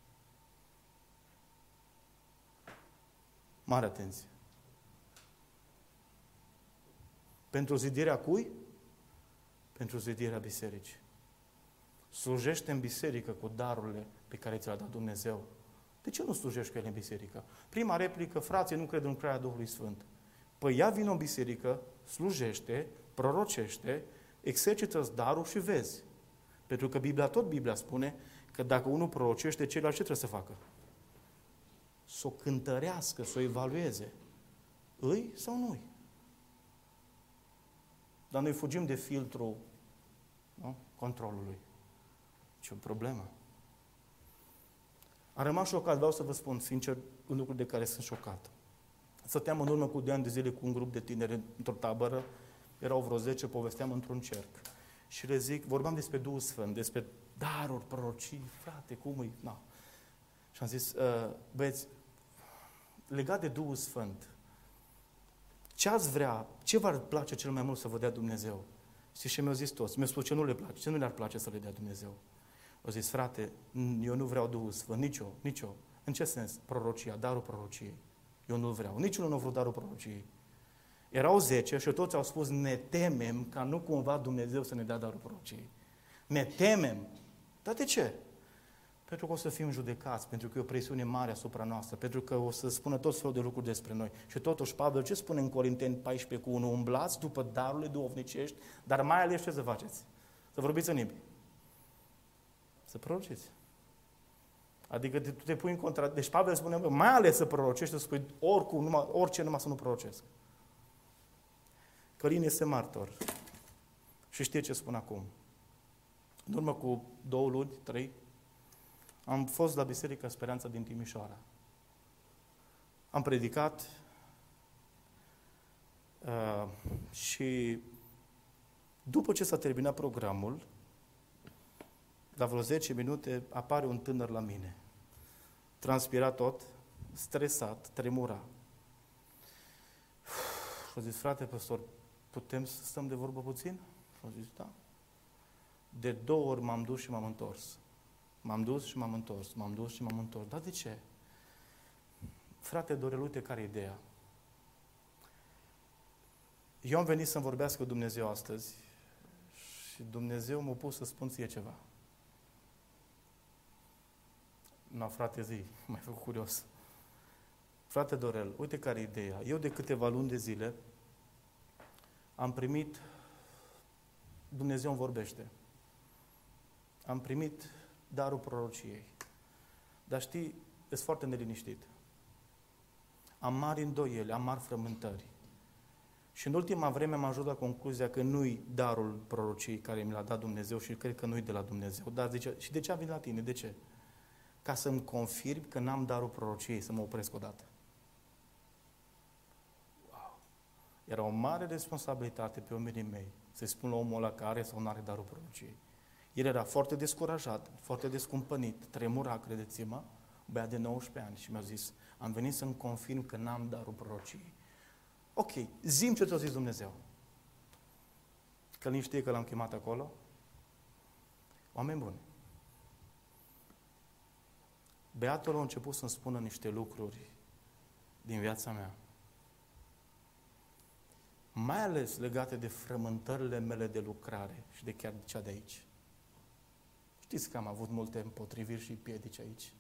Mare atenție! Pentru zidirea cui? Pentru zidirea bisericii. Slujește în biserică cu darurile pe care ți le-a dat Dumnezeu. De ce nu slujești cu ele în biserică? Prima replică, frații nu cred în lucrarea Duhului Sfânt. Păi ia vină în biserică, slujește, prorocește, exercită-ți darul și vezi. Pentru că Biblia, tot Biblia spune că dacă unul prorocește, ceilalți ce trebuie să facă? Să o cântărească, să o evalueze. Îi sau nu-i? Dar noi fugim de filtrul, nu? Controlului. Ce o problemă. Am rămas șocat, vreau să vă spun sincer un lucru de care sunt șocat. Stăteam în urmă cu doi ani de zile cu un grup de tineri într-o tabără, erau vreo zece, povesteam într-un cerc. Și le zic, vorbeam despre Duhul Sfânt, despre daruri, prorocii, frate, cum îi... Na. Și am zis, băieți, legat de Duhul Sfânt, ce ați vrea, ce v-ar place cel mai mult să vă dea Dumnezeu? Știți ce mi-au zis toți? Mi-au spus ce nu le place, ce nu le-ar place să le dea Dumnezeu. Au zis, frate, eu nu vreau Duhul Sfânt, nici eu, nici eu. În ce sens? Prorocia, darul prorociei. Eu nu vreau. Niciunul nu a vrut darul prorociei. Erau zece și toți au spus, ne temem ca nu cumva Dumnezeu să ne dea darul prorociei. Ne temem. Dar de ce? Pentru că o să fim judecați, pentru că e o presiune mare asupra noastră, pentru că o să spună tot felul de lucruri despre noi. Și totuși, Pavel, ce spune în Corinteni paisprezece cu unu? Umblați după darurile duhovnicești, dar mai ales ce să faceți? Să vorbiți în limbi. Să prorociți. Adică tu te pui în contra... Deci Pavel spune, mai ales să prorocești, să spui oricum, numai, orice, numai să nu prorocesc. Călin este martor. Și știe ce spun acum. În urmă cu două luni, trei, am fost la Biserica Speranța din Timișoara. Am predicat uh, și după ce s-a terminat programul, la vreo zece minute apare un tânăr la mine. Transpirat tot, stresat, tremura. Și a zis, frate păstor, putem să stăm de vorbă puțin? Și a zis, da. De două ori m-am dus și m-am întors. M-am dus și m-am întors, m-am dus și m-am întors. Dar de ce? Frate Dorel, uite care e ideea. Eu am venit să-mi vorbească cu Dumnezeu astăzi și Dumnezeu m-a pus să spun ție ceva. Nu, frate, zi, m-ai făcut curios. Frate Dorel, uite care e ideea. Eu de câteva luni de zile am primit, Dumnezeu îmi vorbește, am primit darul prorociei. Dar știi, sunt foarte neliniștit. Am mari îndoieli, am mari frământări. Și în ultima vreme am ajuns la concluzia că nu-i darul prorociei care mi l-a dat Dumnezeu și cred că nu-i de la Dumnezeu. Dar zice, și de ce am venit la tine? De ce? Ca să-mi confirm că n-am darul prorociei, să mă opresc odată. Wow! Era o mare responsabilitate pe oamenii mei să-i spun la omul ăla că are sau nu are darul prorociei. El era foarte descurajat, foarte descumpănit, tremura, credeți-mă, băiat de nouăsprezece ani și mi-a zis, am venit să-mi confirm că n-am darul prorociei. Ok, zi-mi ce ți-a zis Dumnezeu. Că nici știe că l-am chemat acolo. Oameni buni. Beatul a început să-mi spună niște lucruri din viața mea. Mai ales legate de frământările mele de lucrare și de chiar cea de aici. Știți că am avut multe împotriviri și piedici aici.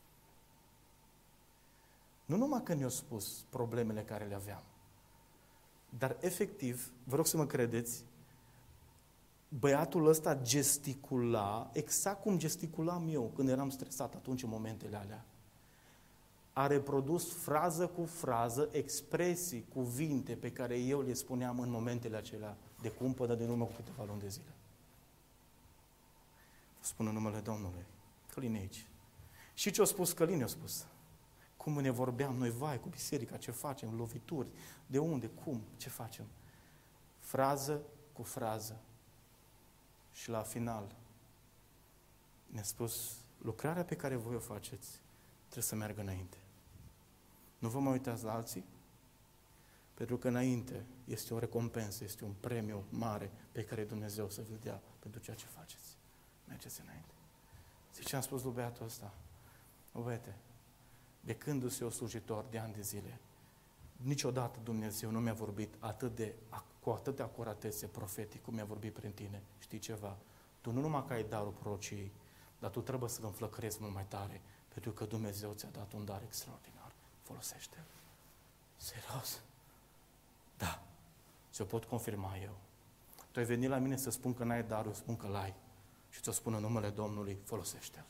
Nu numai că ne-au spus problemele care le aveam, dar efectiv, vă rog să mă credeți, băiatul ăsta gesticula exact cum gesticulam eu când eram stresat atunci în momentele alea. A reprodus frază cu frază, expresii, cuvinte pe care eu le spuneam în momentele acelea de cumpănă din urmă cu câteva luni de zile. Spun în numele Domnului. Călin aici. Și ce a spus Călin, a spus? Cum ne vorbeam noi, vai, cu biserica, ce facem, lovituri, de unde, cum, ce facem? Frază cu frază. Și la final ne-a spus, lucrarea pe care voi o faceți trebuie să meargă înainte. Nu vă mai uitați la alții, pentru că înainte este o recompensă, este un premiu mare pe care Dumnezeu să vi-l dea pentru ceea ce faceți. Mergeți înainte. Zice ce am spus lui băiatul ăsta? Băiete, de când sunt eu slujitor de ani de zile, niciodată Dumnezeu nu mi-a vorbit atât de, cu atâtea acuratețe profetic cum mi-a vorbit prin tine. Știi ceva? Tu nu numai că ai darul prorociei, dar tu trebuie să-l înflăcărezi mult mai tare, pentru că Dumnezeu ți-a dat un dar extraordinar. Folosește-l. Serios? Da. Ți-o pot confirma eu. Tu ai venit la mine să spun că n-ai darul, spun că l-ai. Și ți-o spun în numele Domnului, folosește-l.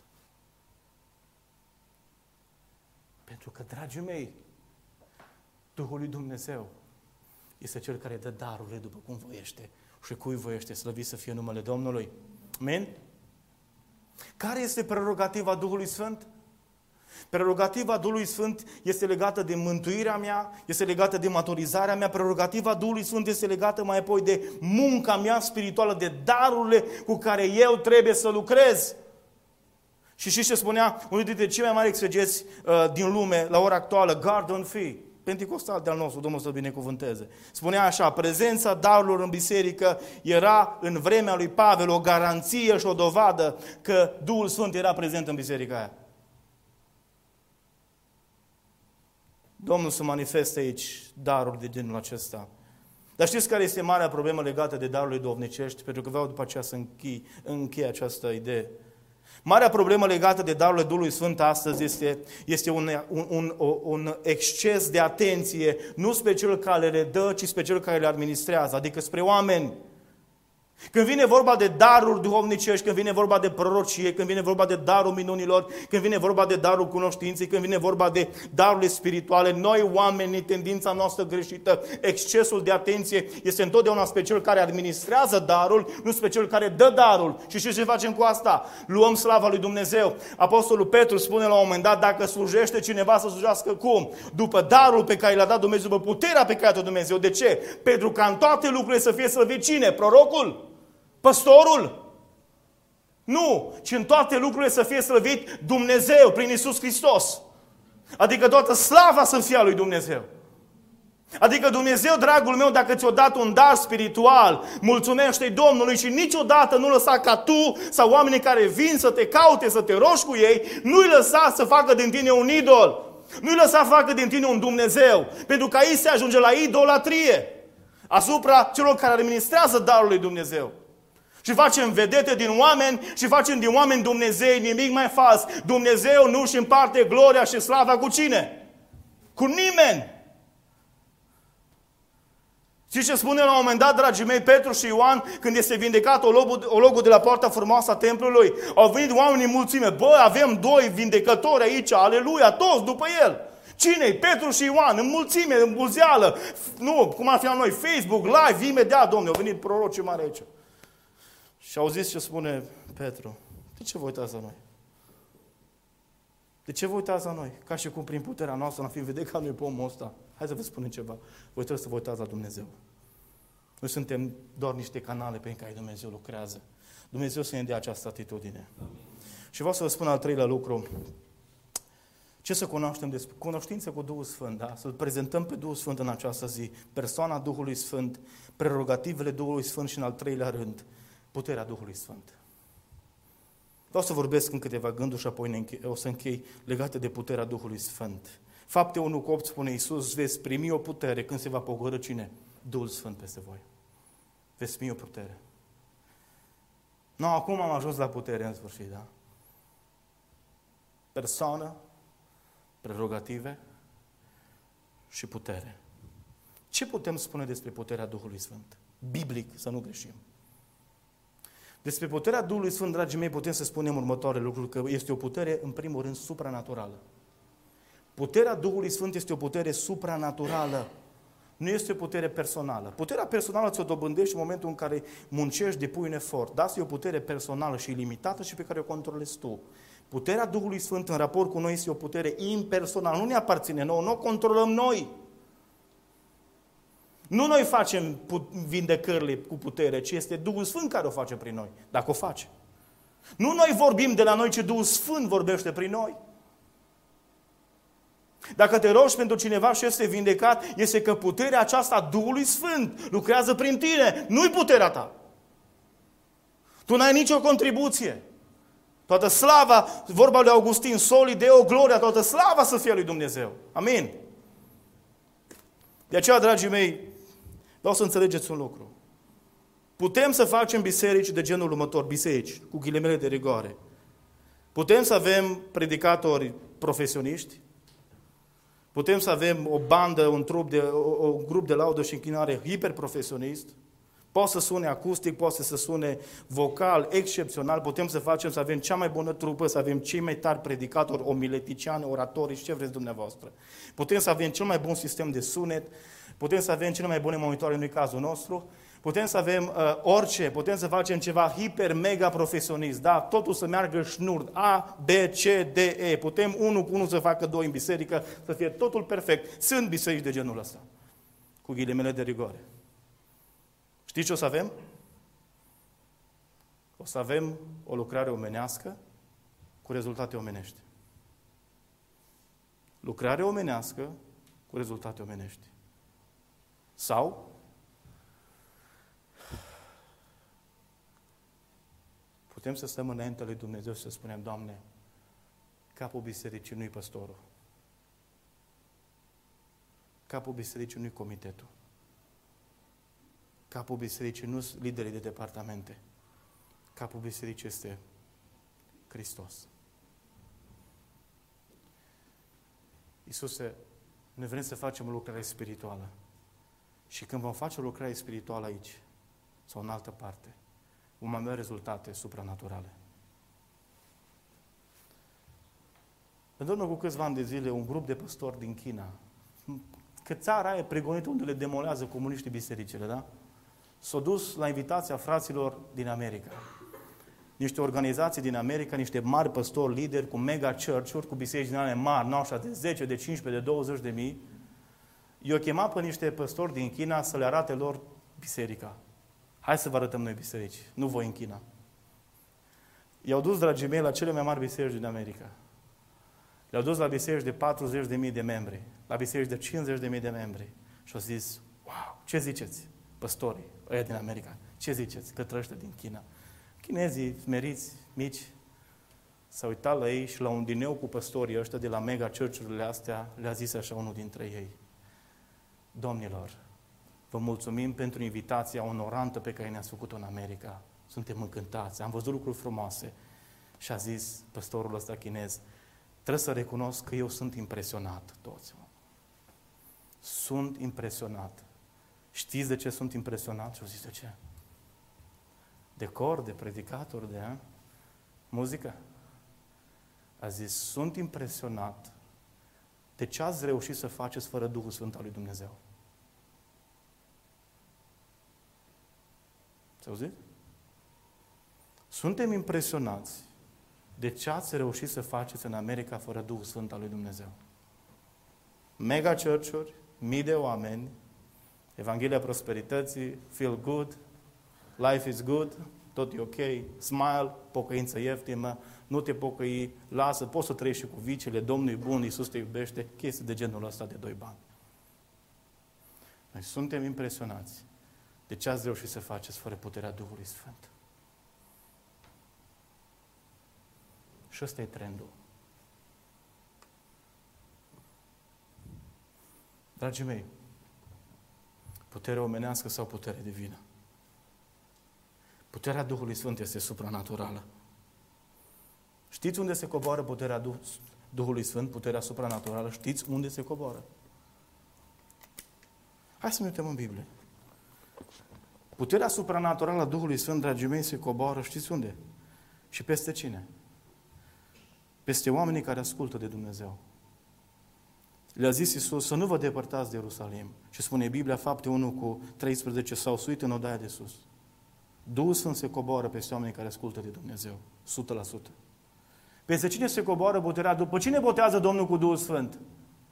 Pentru că, dragii mei, Duhul lui Dumnezeu este Cel care dă darurile după cum voiește și cui voiește, slăvit să fie numele Domnului. Amin? Care este prerogativa Duhului Sfânt? Prerogativa Duhului Sfânt este legată de mântuirea mea, este legată de maturizarea mea, prerogativa Duhului Sfânt este legată mai apoi de munca mea spirituală, de darurile cu care eu trebuie să lucrez. Și știți ce spunea unul dintre cei mai mari exegeți uh, din lume la ora actuală, Gordon Fee, penticostal de-al nostru, Domnul să-l binecuvânteze. Spunea așa, prezența darurilor în biserică era în vremea lui Pavel o garanție și o dovadă că Duhul Sfânt era prezent în biserica aia. Domnul să manifeste aici daruri de genul acesta. Dar știți care este marea problemă legată de darurile duhovnicești? Pentru că vreau după aceea să închei, închei această idee. Marea problemă legată de darurile Duhului Sfânt astăzi este, este un, un, un, un exces de atenție, nu spre cel care le dă, ci spre cel care le administrează, adică spre oameni. Când vine vorba de daruri duhovnicești, când vine vorba de prorocie, când vine vorba de darul minunilor, când vine vorba de darul cunoștinței, când vine vorba de darurile spirituale, noi oamenii, tendința noastră greșită, excesul de atenție este întotdeauna spre cel care administrează darul, nu spre cel care dă darul. Și știți ce facem cu asta? Luăm slava lui Dumnezeu. Apostolul Petru spune la un moment dat, dacă slujește cineva să slujească cum? După darul pe care l-a dat Dumnezeu, după puterea pe care a dat Dumnezeu. De ce? Pentru ca în toate lucrurile să fie slăvit cine? Prorocul? Păstorul? Nu, ci în toate lucrurile să fie slăvit Dumnezeu prin Iisus Hristos. Adică toată slava să fie a lui Dumnezeu. Adică Dumnezeu, dragul meu, dacă ți-a dat un dar spiritual, mulțumește-i Domnului și niciodată nu lăsa ca tu sau oamenii care vin să te caute, să te rogi cu ei, nu-i lăsa să facă din tine un idol. Nu-i lăsa să facă din tine un Dumnezeu. Pentru că aici se ajunge la idolatrie asupra celor care administrează darul lui Dumnezeu. Și facem vedete din oameni și facem din oameni Dumnezei, nimic mai fals. Dumnezeu nu își împarte gloria și slava cu cine? Cu nimeni. Și ce spune la un moment dat, dragii mei, Petru și Ioan, când este vindecat ologul de la poarta frumoasă a templului, au venit oamenii în mulțime. Bă, avem doi vindecători aici, aleluia, toți după el. Cine-i? Petru și Ioan, în mulțime, în buzeală. Nu, cum ar fi la noi, Facebook, live, imediat, Domnule, au venit prorocii mari aici. Și au zis ce spune Petru. De ce vă uitați la noi? De ce vă uitați la noi? Ca și cum prin puterea noastră n-am fi vindecat noi pe omul ăsta. Hai să vă spunem ceva. Voi trebuie să vă uitați la Dumnezeu. Noi suntem doar niște canale pe care Dumnezeu lucrează. Dumnezeu să ne dea această atitudine. Amin. Și vreau să vă spun al treilea lucru. Ce să cunoaștem despre cunoștință cu Duhul Sfânt, da? Să-L prezentăm pe Duhul Sfânt în această zi. Persoana Duhului Sfânt, prerogativele Duhului Sfânt și în al treilea rând, puterea Duhului Sfânt. Vreau să vorbesc în câteva gânduri și apoi ne închei, o să închei legate de puterea Duhului Sfânt. Fapte unu cu opt spune Iisus, veți primi o putere când se va pogorî cine? Duhul Sfânt peste voi. Veți primi o putere. Nu, acum am ajuns la putere în sfârșit, da? Persoană, prerogative și putere. Ce putem spune despre puterea Duhului Sfânt? Biblic, să nu greșim. Despre puterea Duhului Sfânt, dragii mei, putem să spunem următoarele lucruri, că este o putere, în primul rând, supranaturală. Puterea Duhului Sfânt este o putere supranaturală. Nu este o putere personală. Puterea personală ți-o dobândești în momentul în care muncești, depui un efort. Dar asta e o putere personală și ilimitată și pe care o controlezi tu. Puterea Duhului Sfânt în raport cu noi este o putere impersonală. Nu ne aparține nouă, nu o controlăm noi. Nu noi facem vindecările cu putere, ci este Duhul Sfânt care o face prin noi, dacă o face. Nu noi vorbim de la noi, ci Duhul Sfânt vorbește prin noi. Dacă te rogi pentru cineva și este vindecat, este că puterea aceasta a Duhului Sfânt lucrează prin tine, nu-i puterea ta. Tu n-ai nicio contribuție. Toată slava, vorba lui Augustin, soli deo gloria, toată slava să fie lui Dumnezeu. Amin. De aceea, dragii mei, vreau să înțelegeți un lucru. Putem să facem biserici de genul următor, biserici, cu ghilimele de rigoare. Putem să avem predicatori profesioniști, putem să avem o bandă, un trup de, o, o grup de laudă și închinare hiperprofesionist, poate să sune acustic, poate să sune vocal, excepțional, putem să facem, să avem cea mai bună trupă, să avem cei mai tari predicatori, omileticiani, oratori și ce vreți dumneavoastră. Putem să avem cel mai bun sistem de sunet, putem să avem cele mai bune monitoare, nu-i cazul nostru, Putem să avem uh, orice, putem să facem ceva hiper, mega profesionist, da? Totul să meargă șnurd, A, B, C, D, E. Putem unul cu unul să facă doi în biserică, să fie totul perfect. Sunt biserici de genul ăsta, cu ghilimele de rigoare. Știți ce o să avem? O să avem o lucrare omenească cu rezultate omenești. Lucrare omenească cu rezultate omenești. Sau putem să stăm înaintea lui Dumnezeu și să spunem, Doamne, capul bisericii nu-i păstorul. Capul bisericii nu-i comitetul. Capul bisericii nu sunt liderii de departamente. Capul bisericii este Hristos. Iisuse, noi vrem să facem o lucrare spirituală. Și când vom face o lucrare spirituală aici, sau în altă parte, vom avea rezultate supranaturale. În urmă cu câțiva ani de zile, un grup de păstori din China, că țara aia e pregonită unde le demolează comuniștii bisericile, da? S-au dus la invitația fraților din America. Niște organizații din America, niște mari păstori, lideri, cu mega church-uri, cu biserici din ale mari, nu așa, de zece, de cincisprezece, de douăzeci de mii, i-au chemat pe niște păstori din China să le arate lor biserica. Hai să vă arătăm noi biserici, nu voi în China. I-au dus, dragii mei, la cele mai mari biserici din America. Le-au dus la biserici de patruzeci de mii de membri, la biserici de cincizeci de mii de membri. Și au zis, wow, ce ziceți, păstorii ăia din America, ce ziceți, către ăștia din China? Chinezii smeriți, mici, s-au uitat la ei și la un dineu cu păstorii ăștia de la mega church-urile astea, le-a zis așa unul dintre ei, Domnilor, vă mulțumim pentru invitația onorantă pe care ne-ați făcut-o în America. Suntem încântați, am văzut lucruri frumoase. Și a zis păstorul ăsta chinez, trebuie să recunosc că eu sunt impresionat, toți. Sunt impresionat. Știți de ce sunt impresionat? Și au zis, de ce? De cor, de predicator, de a? muzică? A zis, sunt impresionat de ce ați reușit să faceți fără Duhul Sfânt al lui Dumnezeu. S-a auzit? Suntem impresionați de ce ați reușit să faceți în America fără Duhul Sfânt al lui Dumnezeu. Mega church-uri, mii de oameni, Evanghelia prosperității, feel good, life is good, tot e ok, smile, pocăință ieftină, nu te pocăi, lasă, poți să trăiești și cu vicele, Domnul e bun, Iisus te iubește, chestii de genul ăsta de doi bani. Noi suntem impresionați de ce ați reușit să faceți fără puterea Duhului Sfânt. Și ăsta e trendul. Dragii mei, putere omenească sau putere divină? Puterea Duhului Sfânt este supranaturală. Știți unde se coboară puterea Duhului Sfânt, puterea supranaturală? Știți unde se coboară? Hai să ne uităm în Biblie. Puterea supranaturală a Duhului Sfânt, dragii mei, se coboară, știți unde? Și peste cine? Peste oamenii care ascultă de Dumnezeu. Le-a zis Iisus să nu vă depărtați de Ierusalim. Și spune Biblia, Fapte unu cu treisprezece, s-au suit în odaia de sus. Duhul Sfânt se coboară peste oamenii care ascultă de Dumnezeu. o sută la sută. Peste cine se coboară puterea? După cine botează Domnul cu Duhul Sfânt?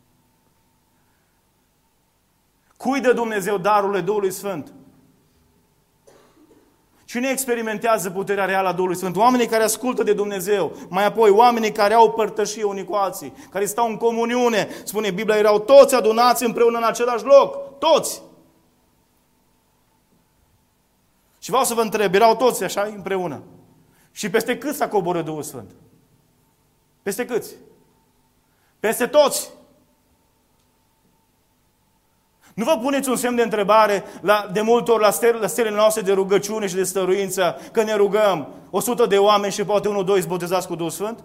Cui dă Dumnezeu darurile Duhului Sfânt? Cine experimentează puterea reală a Duhului Sfânt? Oamenii care ascultă de Dumnezeu. Mai apoi, oamenii care au părtășie unii cu alții, care stau în comuniune. Spune Biblia, erau toți adunați împreună în același loc. Toți! Și vreau să vă întreb, erau toți așa împreună? Și peste câți s-a coborât Duhul Sfânt? Peste câți? Peste toți! Nu vă puneți un semn de întrebare la, de multe ori la, stel, la stelele noastre de rugăciune și de stăruință, că ne rugăm o sută de oameni și poate unul, doi botezați cu Duhul Sfânt?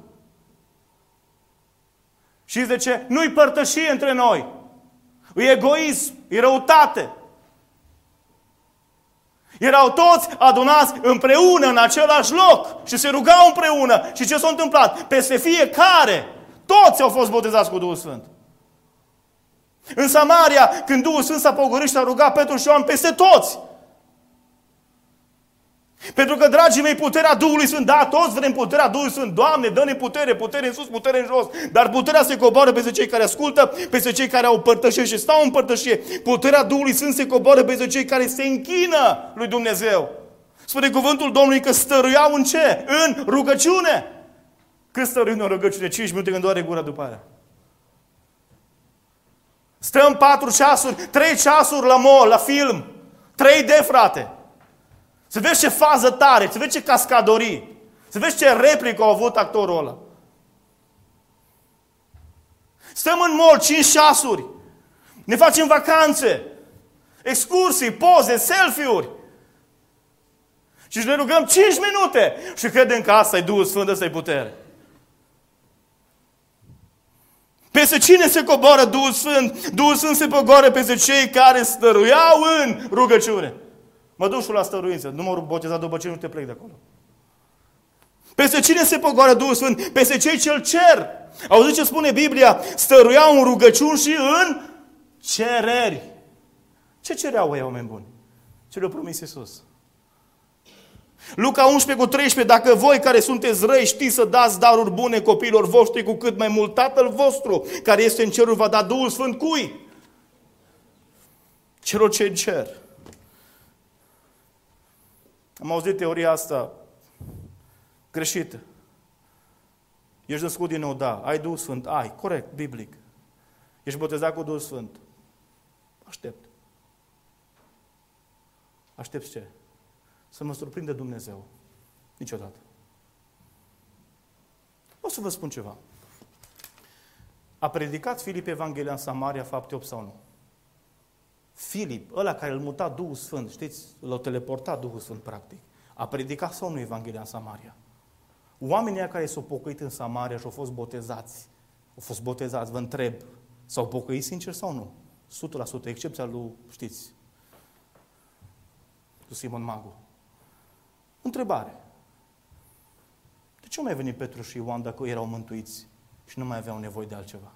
Știți de ce? Nu-i părtășie între noi. E egoism, e răutate. Erau toți adunați împreună în același loc și se rugau împreună. Și ce s-a întâmplat? Peste fiecare, toți au fost botezați cu Duhul Sfânt. În Samaria, când Duhul Sfânt s-a pogorât și s-a rugat Petru și Ioan peste toți, Pentru că, dragii mei, puterea Duhului Sfânt, da, toți vrem puterea Duhului Sfânt. Doamne, dă-ne putere, putere în sus, putere în jos. Dar puterea se coboară peste cei care ascultă, peste cei care au părtășie și stau în părtășie. Puterea Duhului Sfânt se coboară peste cei care se închină lui Dumnezeu. Spune cuvântul Domnului că stăruiau în ce? În rugăciune. Cât stăruim în rugăciune? cinci minute când doare gura după aia. Stăm patru ceasuri, trei ceasuri la mall, la film. trei D, frate. Să vezi ce fază tare, să vezi ce cascadorii, să vezi ce replică a avut actorul ăla. Stăm în mall cinci ceasuri, ne facem vacanțe, excursii, poze, selfie-uri. Și ne rugăm cinci minute și credem că asta e Duhul Sfânt, asta e putere. Peste cine se coboară Duhul Sfânt? Duhul Sfânt se coboară peste cei care stăruiau în rugăciune. Mă duc și la stăruință, nu mă boteza după ce nu te plec de acolo. Peste cine se pogoară Duhul Sfânt? Peste cei ce-L cer. Auziți ce spune Biblia? Stăruiau în rugăciuni și în cereri. Ce cereau ei, oameni buni? Ce le-a promis Iisus? Luca unsprezece cu treisprezece, dacă voi care sunteți răi știți să dați daruri bune copiilor voștri, cu cât mai mult Tatăl vostru, care este în cerul, va da Duhul Sfânt cui? Celor ce cer. Am auzit teoria asta greșită. Ești născut din nou, da. Ai Duhul Sfânt? Ai. Corect, biblic. Ești botezat cu Duhul Sfânt? Aștept. Aștepți ce? Să mă surprindă Dumnezeu. Niciodată. O să vă spun ceva. A predicat Filip Evanghelia în Samaria, fapte opt sau nu? Filip, ăla care îl muta Duhul Sfânt, știți, l-a teleportat Duhul Sfânt, practic. A predicat sau nu Evanghelia în Samaria? Oamenii care s-au pocăit în Samaria și au fost botezați, au fost botezați, vă întreb, s-au pocăit sincer sau nu? o sută la sută, excepția lui, știți, lui Simon Magu. Întrebare. De ce au mai venit Petru și Ioan dacă erau mântuiți și nu mai aveau nevoie de altceva?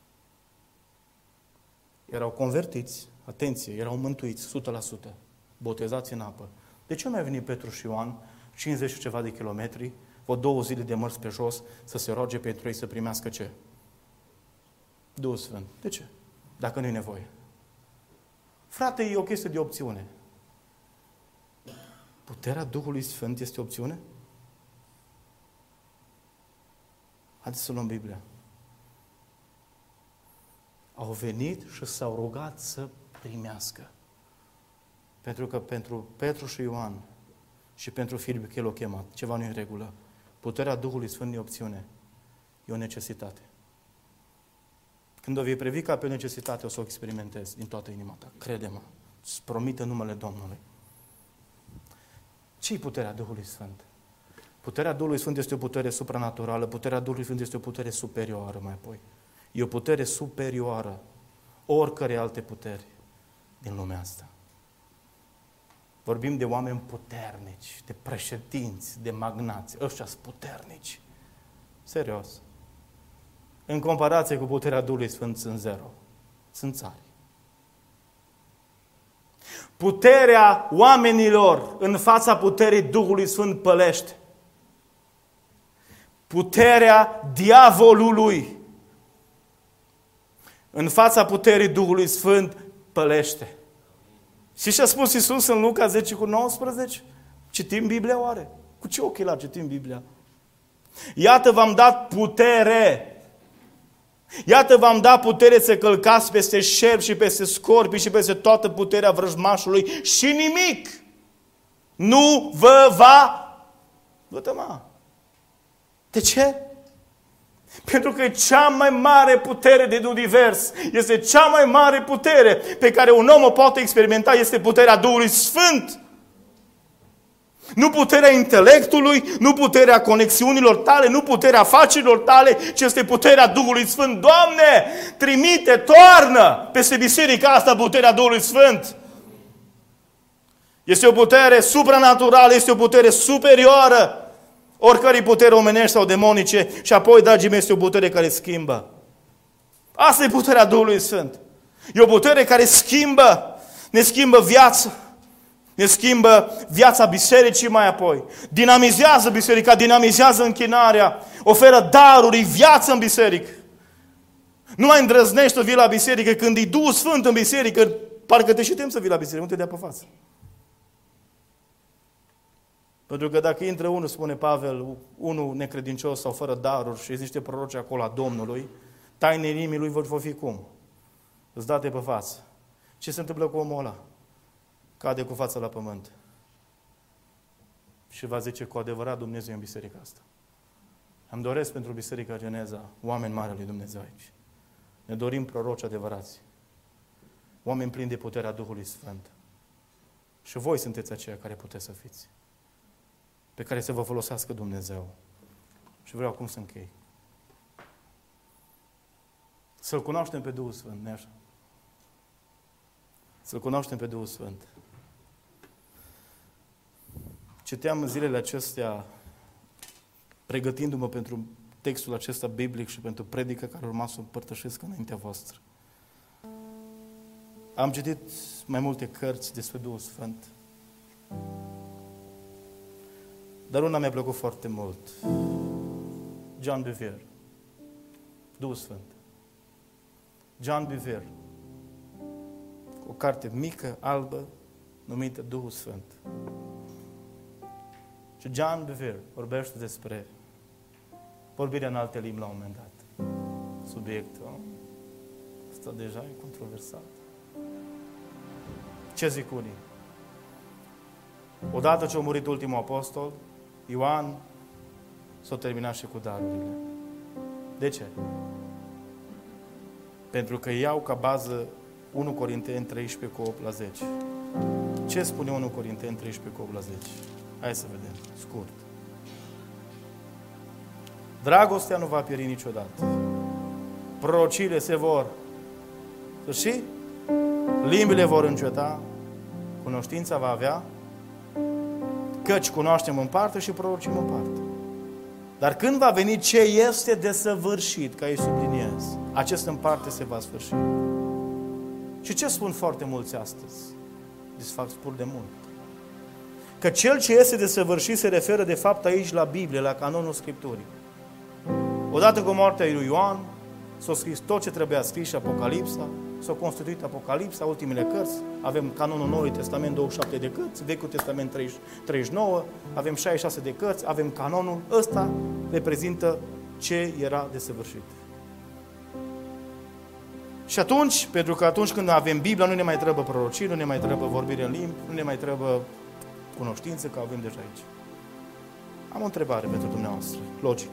Erau convertiți, atenție, erau mântuiți, o sută la sută, botezați în apă. De ce mai venit Petru și Ioan, cincizeci și ceva de kilometri, o două zile de mers pe jos, să se roage pentru ei să primească ce? Duhul Sfânt. De ce? Dacă nu-i nevoie. Frate, e o chestie de opțiune. Puterea Duhului Sfânt este opțiune? Haideți să luăm Biblia. Au venit și s-au rugat să primească. Pentru că pentru Petru și Ioan și pentru Filip că el o chemat, ceva nu e în regulă. Puterea Duhului Sfânt e opțiune. E o necesitate. Când o vei privi ca pe o necesitate, o să o experimentezi din toată inima ta. Crede-mă. Îți promit în numele Domnului. Ce-i puterea Duhului Sfânt? Puterea Duhului Sfânt este o putere supranaturală, puterea Duhului Sfânt este o putere superioară mai apoi. E o putere superioară oricărei alte puteri din lumea asta. Vorbim de oameni puternici, de președinți, de magnați. Ăștia sunt puternici. Serios. În comparație cu puterea Duhului Sfânt sunt zero. Sunt țari. Puterea oamenilor în fața puterii Duhului Sfânt pălește. Puterea diavolului în fața puterii Duhului Sfânt pălește. Și ce a spus Iisus în Luca zece cu nouăsprezece? Citim Biblia oare? Cu ce ochelari citim Biblia? Iată v-am dat putere. Iată v-am dat putere să călcați peste șerpi și peste scorpii și peste toată puterea vrăjmașului și nimic nu vă va vătăma. De ce? Pentru că cea mai mare putere din univers, este cea mai mare putere pe care un om o poate experimenta, este puterea Duhului Sfânt. Nu puterea intelectului, nu puterea conexiunilor tale, nu puterea afacerilor tale, ci este puterea Duhului Sfânt. Doamne, trimite, toarnă peste biserica asta puterea Duhului Sfânt. Este o putere supranaturală, este o putere superioară oricărei puteri omenești sau demonice și apoi, dragii mei, este o putere care schimbă. Asta e puterea Duhului Sfânt. E o putere care schimbă, ne schimbă viața. Ne schimbă viața bisericii mai apoi. Dinamizează biserica, dinamizează închinarea, oferă daruri, viață în biserică. Nu mai îndrăznești să vii la biserică când e Duhul Sfânt în biserică, parcă te și tem să vii la biserică, nu te dea pe față. Pentru că dacă intră unul, spune Pavel, unul necredincios sau fără daruri și există proroci acolo a Domnului, taine inimii lui vor fi cum? Îți date pe față. Ce se întâmplă cu omul ăla? Cade cu fața la pământ. Și va zice cu adevărat Dumnezeu în biserica asta. Îmi doresc pentru Biserica Geneza oameni mari lui Dumnezeu aici. Ne dorim proroci adevărați. Oameni plini de puterea Duhului Sfânt. Și voi sunteți aceia care puteți să fiți. Pe care să vă folosească Dumnezeu. Și vreau acum să închei. Să-L cunoaștem pe Duhul Sfânt, nu așa? Să-L cunoaștem pe Duhul Sfânt. Citeam în zilele acestea, pregătindu-mă pentru textul acesta biblic și pentru predică care urma să o împărtășesc înaintea voastră. Am citit mai multe cărți despre Duhul Sfânt. Dar una mi-a plăcut foarte mult. John Bevere. Duhul Sfânt. John Bevere. O carte mică, albă, numită Duhul Sfânt. Și John Bevere vorbește despre vorbirea în alte limbi la un moment dat. Subiectul ăsta deja e controversat. Ce zic unii? Odată ce a murit ultimul apostol, Ioan s-a terminat și cu darurile. De ce? Pentru că iau ca bază unu Corinteni treisprezece cu opt la zece. Ce spune unu Corinteni treisprezece cu opt la zece? Hai să vedem, scurt. Dragostea nu va pieri niciodată. Prorociile se vor și limbile vor înceta, cunoștința va avea, căci cunoaștem în parte și prorocim în parte. Dar când va veni ce este desăvârșit, ca îi subliniez, acest în parte se va sfârși. Și ce spun foarte mulți astăzi? Desfac spun de mult. Că cel ce este desăvârșit se referă de fapt aici la Biblie, la canonul Scripturii. Odată cu moartea lui Ioan, s-a scris tot ce trebuia scris și Apocalipsa, s-a constituit Apocalipsa, ultimele cărți, avem canonul Noului Testament, douăzeci și șapte de cărți, Vechiul Testament treizeci și nouă, avem șaizeci și șase de cărți, avem canonul, ăsta reprezintă ce era desăvârșit. Și atunci, pentru că atunci când avem Biblia, nu ne mai trebuie prorocii, nu ne mai trebuie vorbire în limbi, nu ne mai trebuie cunoștință, că avem deja aici. Am o întrebare pentru dumneavoastră, logic.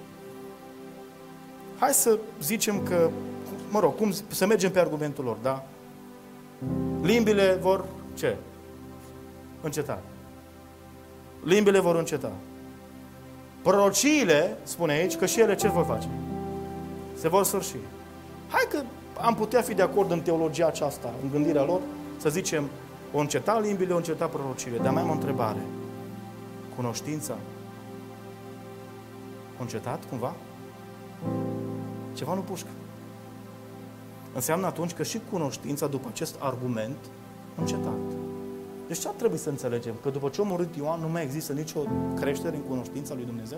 Hai să zicem că, mă rog, cum, să mergem pe argumentul lor, da? Limbile vor, ce? Înceta. Limbile vor înceta. Prorociile, spune aici, că și ele ce vor face? Se vor sfârși. Hai că am putea fi de acord în teologia aceasta, în gândirea lor, să zicem, o înceta limbile, o înceta prorociile. Dar mai am o întrebare. Cunoștința? O încetat cumva? Ceva nu pușcă. Înseamnă atunci că și cunoștința, după acest argument, a încetat. Deci ce ar trebui să înțelegem? Că după ce a murit Ioan nu mai există nicio creștere în cunoștința lui Dumnezeu?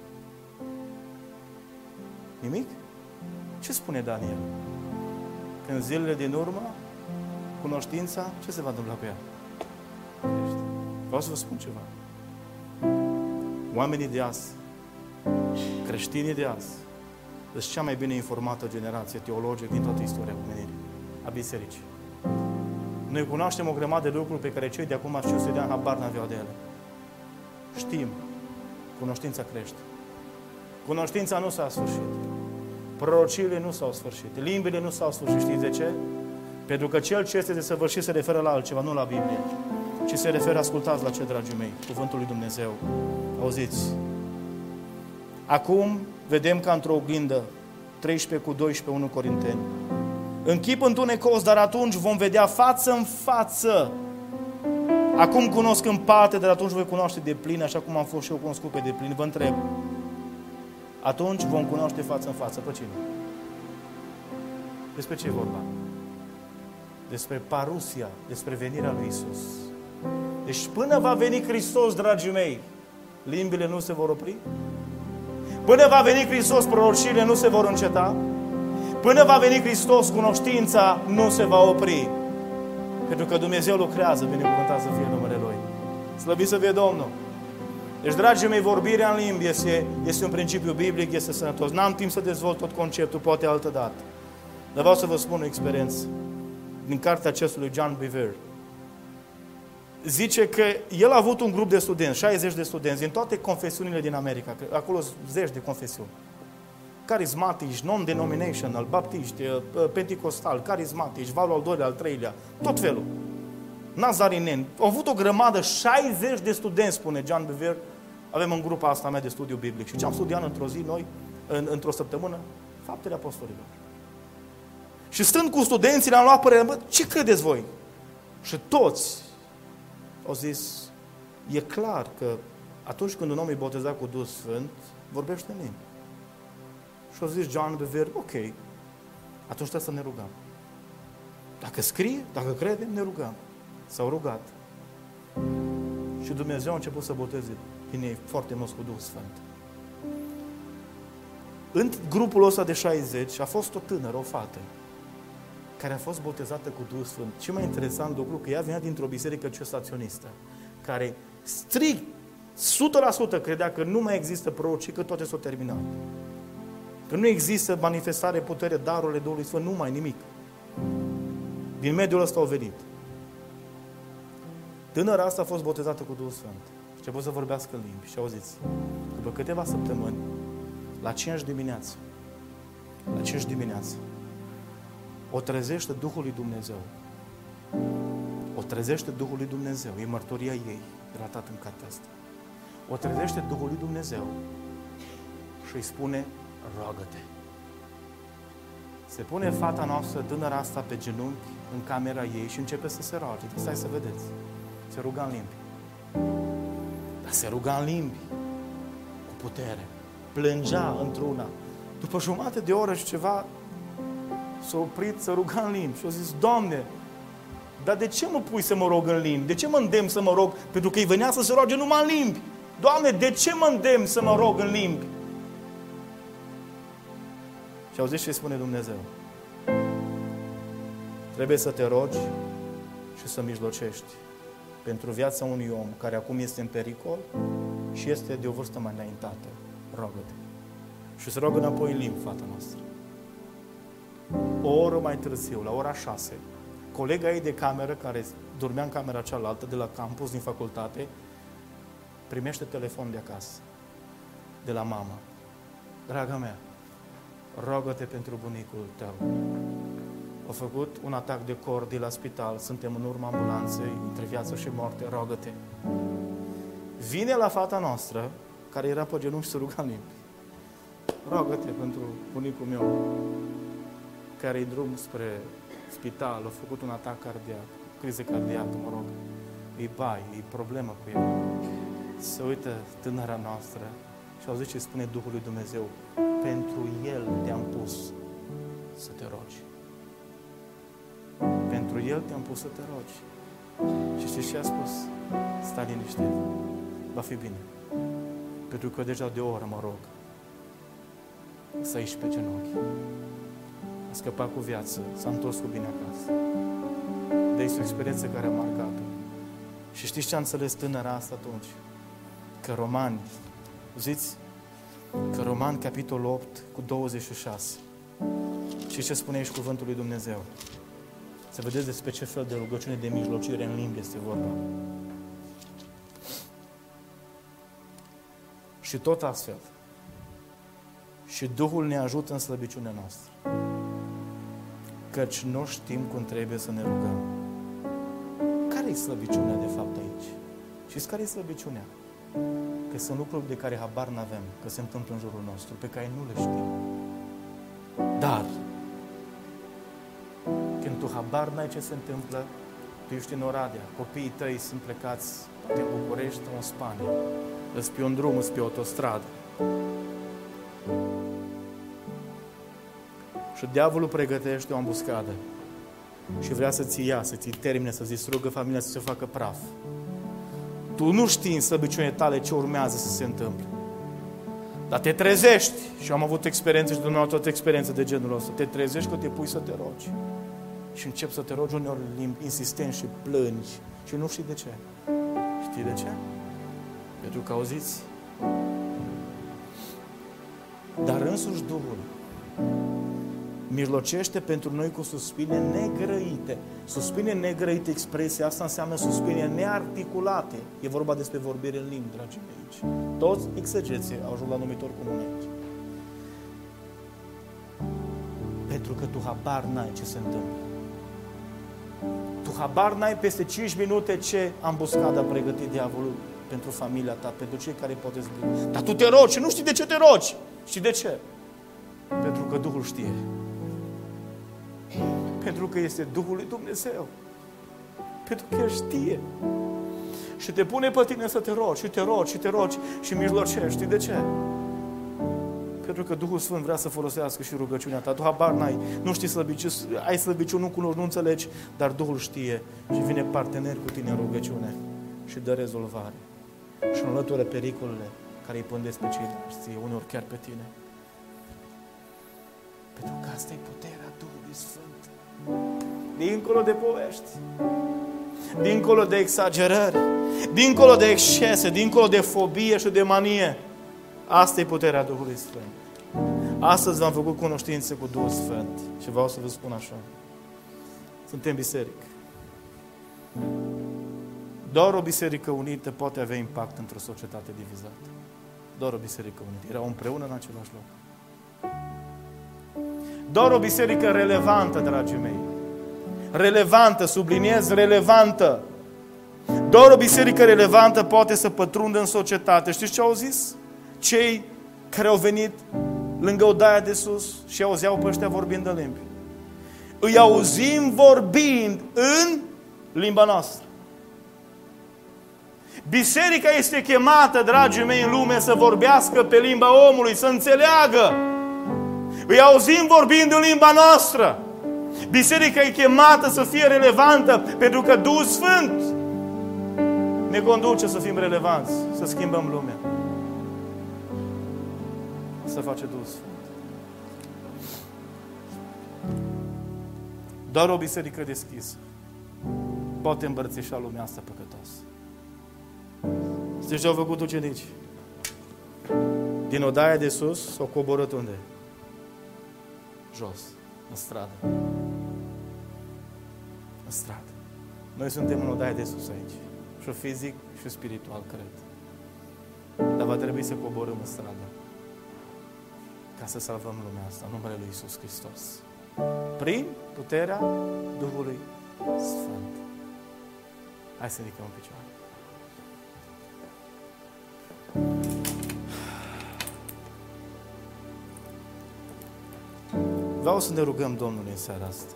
Nimic? Ce spune Daniel? Că în zilele din urmă, cunoștința, ce se va întâmpla cu ea? Vreau să vă spun ceva. Oamenii de azi, creștinii de azi, sunt cea mai bine informată generație teologică din toată istoria omenirii, a bisericii. Noi cunoaștem o grămadă de lucruri pe care cei de acum știu să dea habar n-aveau de ele. Știm. Cunoștința crește. Cunoștința nu s-a sfârșit. Prorociile nu s-au sfârșit. Limbile nu s-au sfârșit. Știți de ce? Pentru că cel ce este desăvârșit se referă la altceva, nu la Biblie. Ci se referă, ascultați la ce, dragii mei, cuvântul lui Dumnezeu. Auziți? Acum vedem ca într-o oglindă, treisprezece cu doisprezece, unu Corinteni. În chip întunecos, dar atunci vom vedea față în față. Acum cunosc în parte, dar atunci voi cunoaște de plin, așa cum am fost și eu cunoscut pe de plin. Vă întreb. Atunci vom cunoaște față în față. Pe cine? Despre ce e vorba? Despre parusia, despre venirea lui Iisus. Deci până va veni Hristos, dragii mei, limbile nu se vor opri. Până va veni Hristos, prorociile nu se vor înceta. Până va veni Hristos, cunoștința nu se va opri. Pentru că Dumnezeu lucrează, binecuvântat să fie numele Lui. Slăvit să fie Domnul! Deci, dragii mei, vorbirea în limbi este, este un principiu biblic, este sănătos. N-am timp să dezvolt tot conceptul, poate altă dată. Dar vreau să vă spun o experiență din cartea acestui John Bevere. Zice că el a avut un grup de studenți, șaizeci de studenți, din toate confesiunile din America, acolo sunt zeci de confesiuni. Carismatici, non-denominational, baptiști, penticostali, carismatici, valul al doilea, al treilea, tot felul. Nazarineni. Au avut o grămadă, șaizeci de studenți, spune John Bevere, avem în grupa asta mea de studiu biblic. Și ce am studiat într-o zi noi, în, într-o săptămână? Faptele Apostolilor. Și stând cu studenții, le-am luat părerea, bă, ce credeți voi? Și toți au zis, e clar că atunci când un om e botezat cu Duhul Sfânt, vorbește în limbi. Și au zis John Bevere, ok, atunci trebuie să ne rugăm. Dacă scrie, dacă credem, ne rugăm. S-au rugat. Și Dumnezeu a început să boteze din ei foarte mulți cu Duhul Sfânt. În grupul ăsta de șaizeci a fost o tânără, o fată, care a fost botezată cu Duhul Sfânt. Ce mai interesant lucru, că ea venea dintr-o biserică cesaționistă, care strict, o sută la sută credea că nu mai există proroci, că toate s-au terminat. Că nu există manifestare, putere, darurile Duhului Sfânt, nu mai nimic. Din mediul ăsta au venit. Tânăra asta a fost botezată cu Duhul Sfânt. Și a început să vorbească în limbi. Și auziți, după câteva săptămâni, la cinci dimineață, la cinci dimineață, o trezește Duhul lui Dumnezeu. O trezește Duhul lui Dumnezeu. E mărturia ei, relatat în cartea asta. O trezește Duhul lui Dumnezeu și îi spune, roagă-te. Se pune fata noastră, tânăra asta, pe genunchi în camera ei și începe să se roage. Stai să vedeți. Se ruga în limbi. Dar se ruga în limbi cu putere. Plângea într-una. După jumătate de oră și ceva s-a oprit să ruga în limbi. Și a zis, Doamne, dar de ce mă pui să mă rog în limbi? De ce mă îndemn să mă rog? Pentru că îi venea să se roage numai în limbi. Doamne, de ce mă îndemn să mă rog în limbi? Și auziți ce spune Dumnezeu? Trebuie să te rogi și să mijlocești pentru viața unui om care acum este în pericol și este de o vârstă mai înaintată. Rogă-te. Și se rogă înapoi în limbi, fata noastră. O oră mai târziu, la ora șase, colega ei de cameră, care dormea în camera cealaltă, de la campus, din facultate, primește telefon de acasă, de la mama. Draga mea, rogă-te pentru bunicul tău. A făcut un atac de cor de la spital, suntem în urma ambulanței, între viață și moarte, rogă-te. Vine la fata noastră, care era pe genunchi și se ruga în limbi. Rogă-te pentru bunicul meu, care e drum spre spital, a făcut un atac cardiac, criză cardiacă, mă rog, e bai, e problemă cu el. Se uită tânăra noastră și auzi ce spune Duhul lui Dumnezeu, pentru El te-am pus să te rogi. Pentru El te-am pus să te rogi. Și știți ce a spus? Stai liniștit, va fi bine. Pentru că deja de o oră mă rog să ieși pe genunchi. A scăpat cu viață, s-a întors cu bine acasă. De este o experiență care a marcat-o. Și știți ce a înțeles tânăra asta atunci? Că Romani, ziți, că Romani, capitolul opt, cu douăzeci și șase. Și ce spune aici cuvântul lui Dumnezeu? Să vedeți despre ce fel de rugăciune de mijlocire în limbi este vorba. Și tot astfel. Și Duhul ne ajută în slăbiciunea noastră. Căci nu știm cum trebuie să ne rugăm. Care e slăbiciunea de fapt aici? Știți care e slăbiciunea? Că sunt lucruri de care habar n-avem, că se întâmplă în jurul nostru, pe care nu le știm. Dar, când tu habar n-ai ce se întâmplă, tu ești în Oradea, copiii tăi sunt plecați, poate în București sau în Spania, îți pe un drum, îți pe autostradă. Și diavolul pregătește o ambuscadă și vrea să-ți ia, să-ți termine, să-ți distrugă familia, să se facă praf. Tu nu știi în slăbiciunile tale ce urmează să se întâmple. Dar te trezești, și am avut experiențe și dumneavoastră toate experiențe de genul ăsta, te trezești că te pui să te rogi. Și începi să te rogi uneori insistent și plângi și nu știi de ce. Știi de ce? Pentru că auziți. Dar însuși Duhul mijlocește pentru noi cu suspine negrăite. Suspine negrăite, expresia asta înseamnă suspine nearticulate. E vorba despre vorbire în limbi, dragii mei, aici. Toți exegeții au ajuns la numitor comun aici. Pentru că tu habar n-ai ce se întâmplă. Tu habar n-ai peste cinci minute ce ambuscada a pregătit diavolul pentru familia ta, pentru cei care poate zbui. Dar tu te rogi și nu știi de ce te rogi. Știi de ce? Pentru că Duhul știe. Pentru că este Duhul lui Dumnezeu. Pentru că El știe. Și te pune pe tine să te rogi, și te rogi, și te rogi, și mijlocești. Știi de ce? Pentru că Duhul Sfânt vrea să folosească și rugăciunea ta. Tu habar n-ai, nu știi slăbiciuni, ai slăbiciuni, nu cunoști, nu înțelegi, dar Duhul știe și vine partener cu tine în rugăciune și dă rezolvare. Și înlătură pericolele care îi pândesc pe ceilalți, ție, uneori chiar pe tine. Pentru că asta e puterea Duhului Sfânt. Dincolo de povești, dincolo de exagerări, dincolo de excese, dincolo de fobie și de manie, asta e puterea Duhului Sfânt. Astăzi v-am făcut cunoștință cu Duhul Sfânt și vreau să vă spun așa. Suntem biserică. Doar o biserică unită poate avea impact într-o societate divizată. Doar o biserică unită. Erau împreună în același loc. Doar o biserică relevantă, dragii mei. Relevantă, subliniez, relevantă. Doar o biserică relevantă poate să pătrundă în societate. Știți ce au zis? Cei care au venit lângă odaia de sus și auzeau pe ăștia vorbind în limbi. Îi auzim vorbind în limba noastră. Biserica este chemată, dragii mei, în lume să vorbească pe limba omului, să înțeleagă. Îi auzim vorbind în limba noastră. Biserica e chemată să fie relevantă, pentru că Duhul Sfânt ne conduce să fim relevanți, să schimbăm lumea. Să face Duhul Sfânt. Doar o biserică deschisă poate îmbrățișa lumea asta păcătoasă. Știți ce au făcut ucenici? Din odaia de sus s-au coborât unde? Jos, în stradă. În stradă. Noi suntem în odaia de sus aici. Și fizic și spiritual, cred. Dar va trebui să coborâm în stradă. Ca să salvăm lumea asta, în numele lui Iisus Hristos. Prin puterea Duhului Sfânt. Hai să ridicăm în picioare. Vreau să ne rugăm Domnului în seara asta.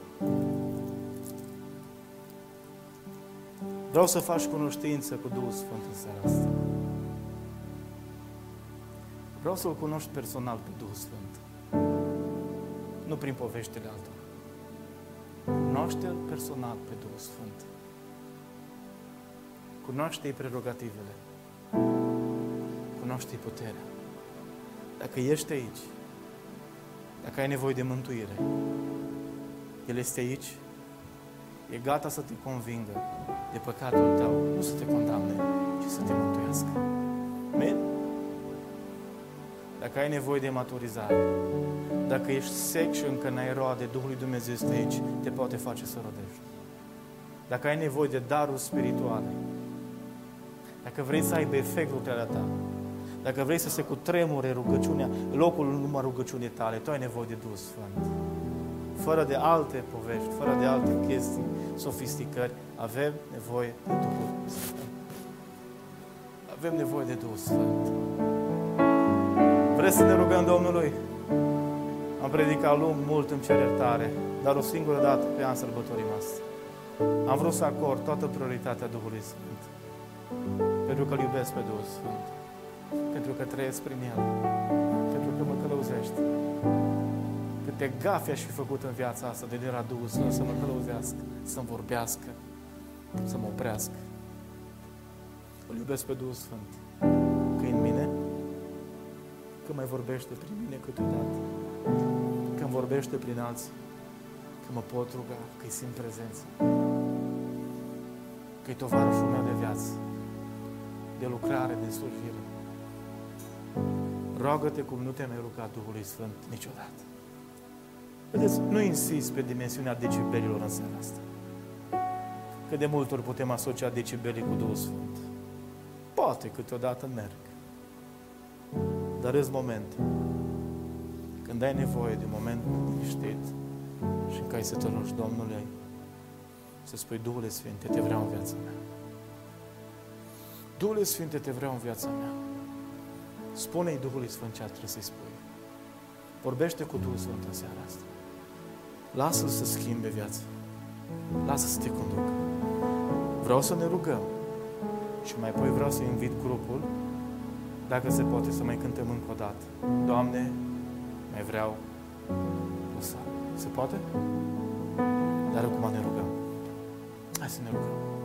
Vreau să faci cunoștință cu Duhul Sfânt în seara asta. Vreau să-L cunoști personal pe Duhul Sfânt. Nu prin poveștile altora. Cunoaște-L personal pe Duhul Sfânt. Cunoaște-i prerogativele. Cunoaște-i puterea. Dacă ești aici, dacă ai nevoie de mântuire, El este aici, e gata să te convingă de păcatul tău, nu să te condamne, ci să te mântuiască. Amen? Dacă ai nevoie de maturizare, dacă ești sec și încă n-ai roade, Duhul lui Dumnezeu este aici, te poate face să rodești. Dacă ai nevoie de daruri spirituale, dacă vrei să aibă efect lucrarea ta, dacă vrei să se cutremure rugăciunea, locul numai rugăciunii tale, tu ai nevoie de Duhul Sfânt. Fără de alte povești, fără de alte chestii, sofisticări, avem nevoie de Duhul Sfânt. Avem nevoie de Duhul Sfânt. Vreți să ne rugăm Domnului? Am predicat lung, mult, îmi cer iertare, dar o singură dată pe an sărbătorim asta. Am vrut să acord toată prioritatea Duhului Sfânt. Pentru că îl iubesc pe Duhul Sfânt. Pentru că trăiesc prin El. Pentru că mă călăuzește. Câte gafe aș fi făcut în viața asta de era Duhul Sfânt să mă călăuzească, să-mi vorbească, să mă oprească. Îl iubesc pe Duhul Sfânt, că în mine, că mai vorbește prin mine câteodată, că îmi vorbește prin alții, că mă pot ruga, că-i simt prezența, că-i tovarășul meu de viață, de lucrare, de slujire. Roagă-te cum nu te-ai mai rugat Duhului Sfânt niciodată. Vedeți, nu insist pe dimensiunea decibelilor în seara asta. Că de multe ori putem asocia decibelii cu Duhul Sfânt. Poate câteodată merg. Dar îți moment când ai nevoie de un moment liniștit și în care să te rogi Domnului, să spui: Duhule Sfinte, te vreau în viața mea. Duhule Sfinte, te vreau în viața mea. Spune-i Duhului Sfânt ce trebuie să-i spui. Vorbește cu Duhul Sfânt în seara asta. Lasă-l să schimbe viața. Lasă să te conducă. Vreau să ne rugăm. Și mai apoi vreau să invit grupul, dacă se poate, să mai cântăm încă o dată. Doamne, mai vreau o sală. Se poate? Dar acum ne rugăm. Hai să ne rugăm.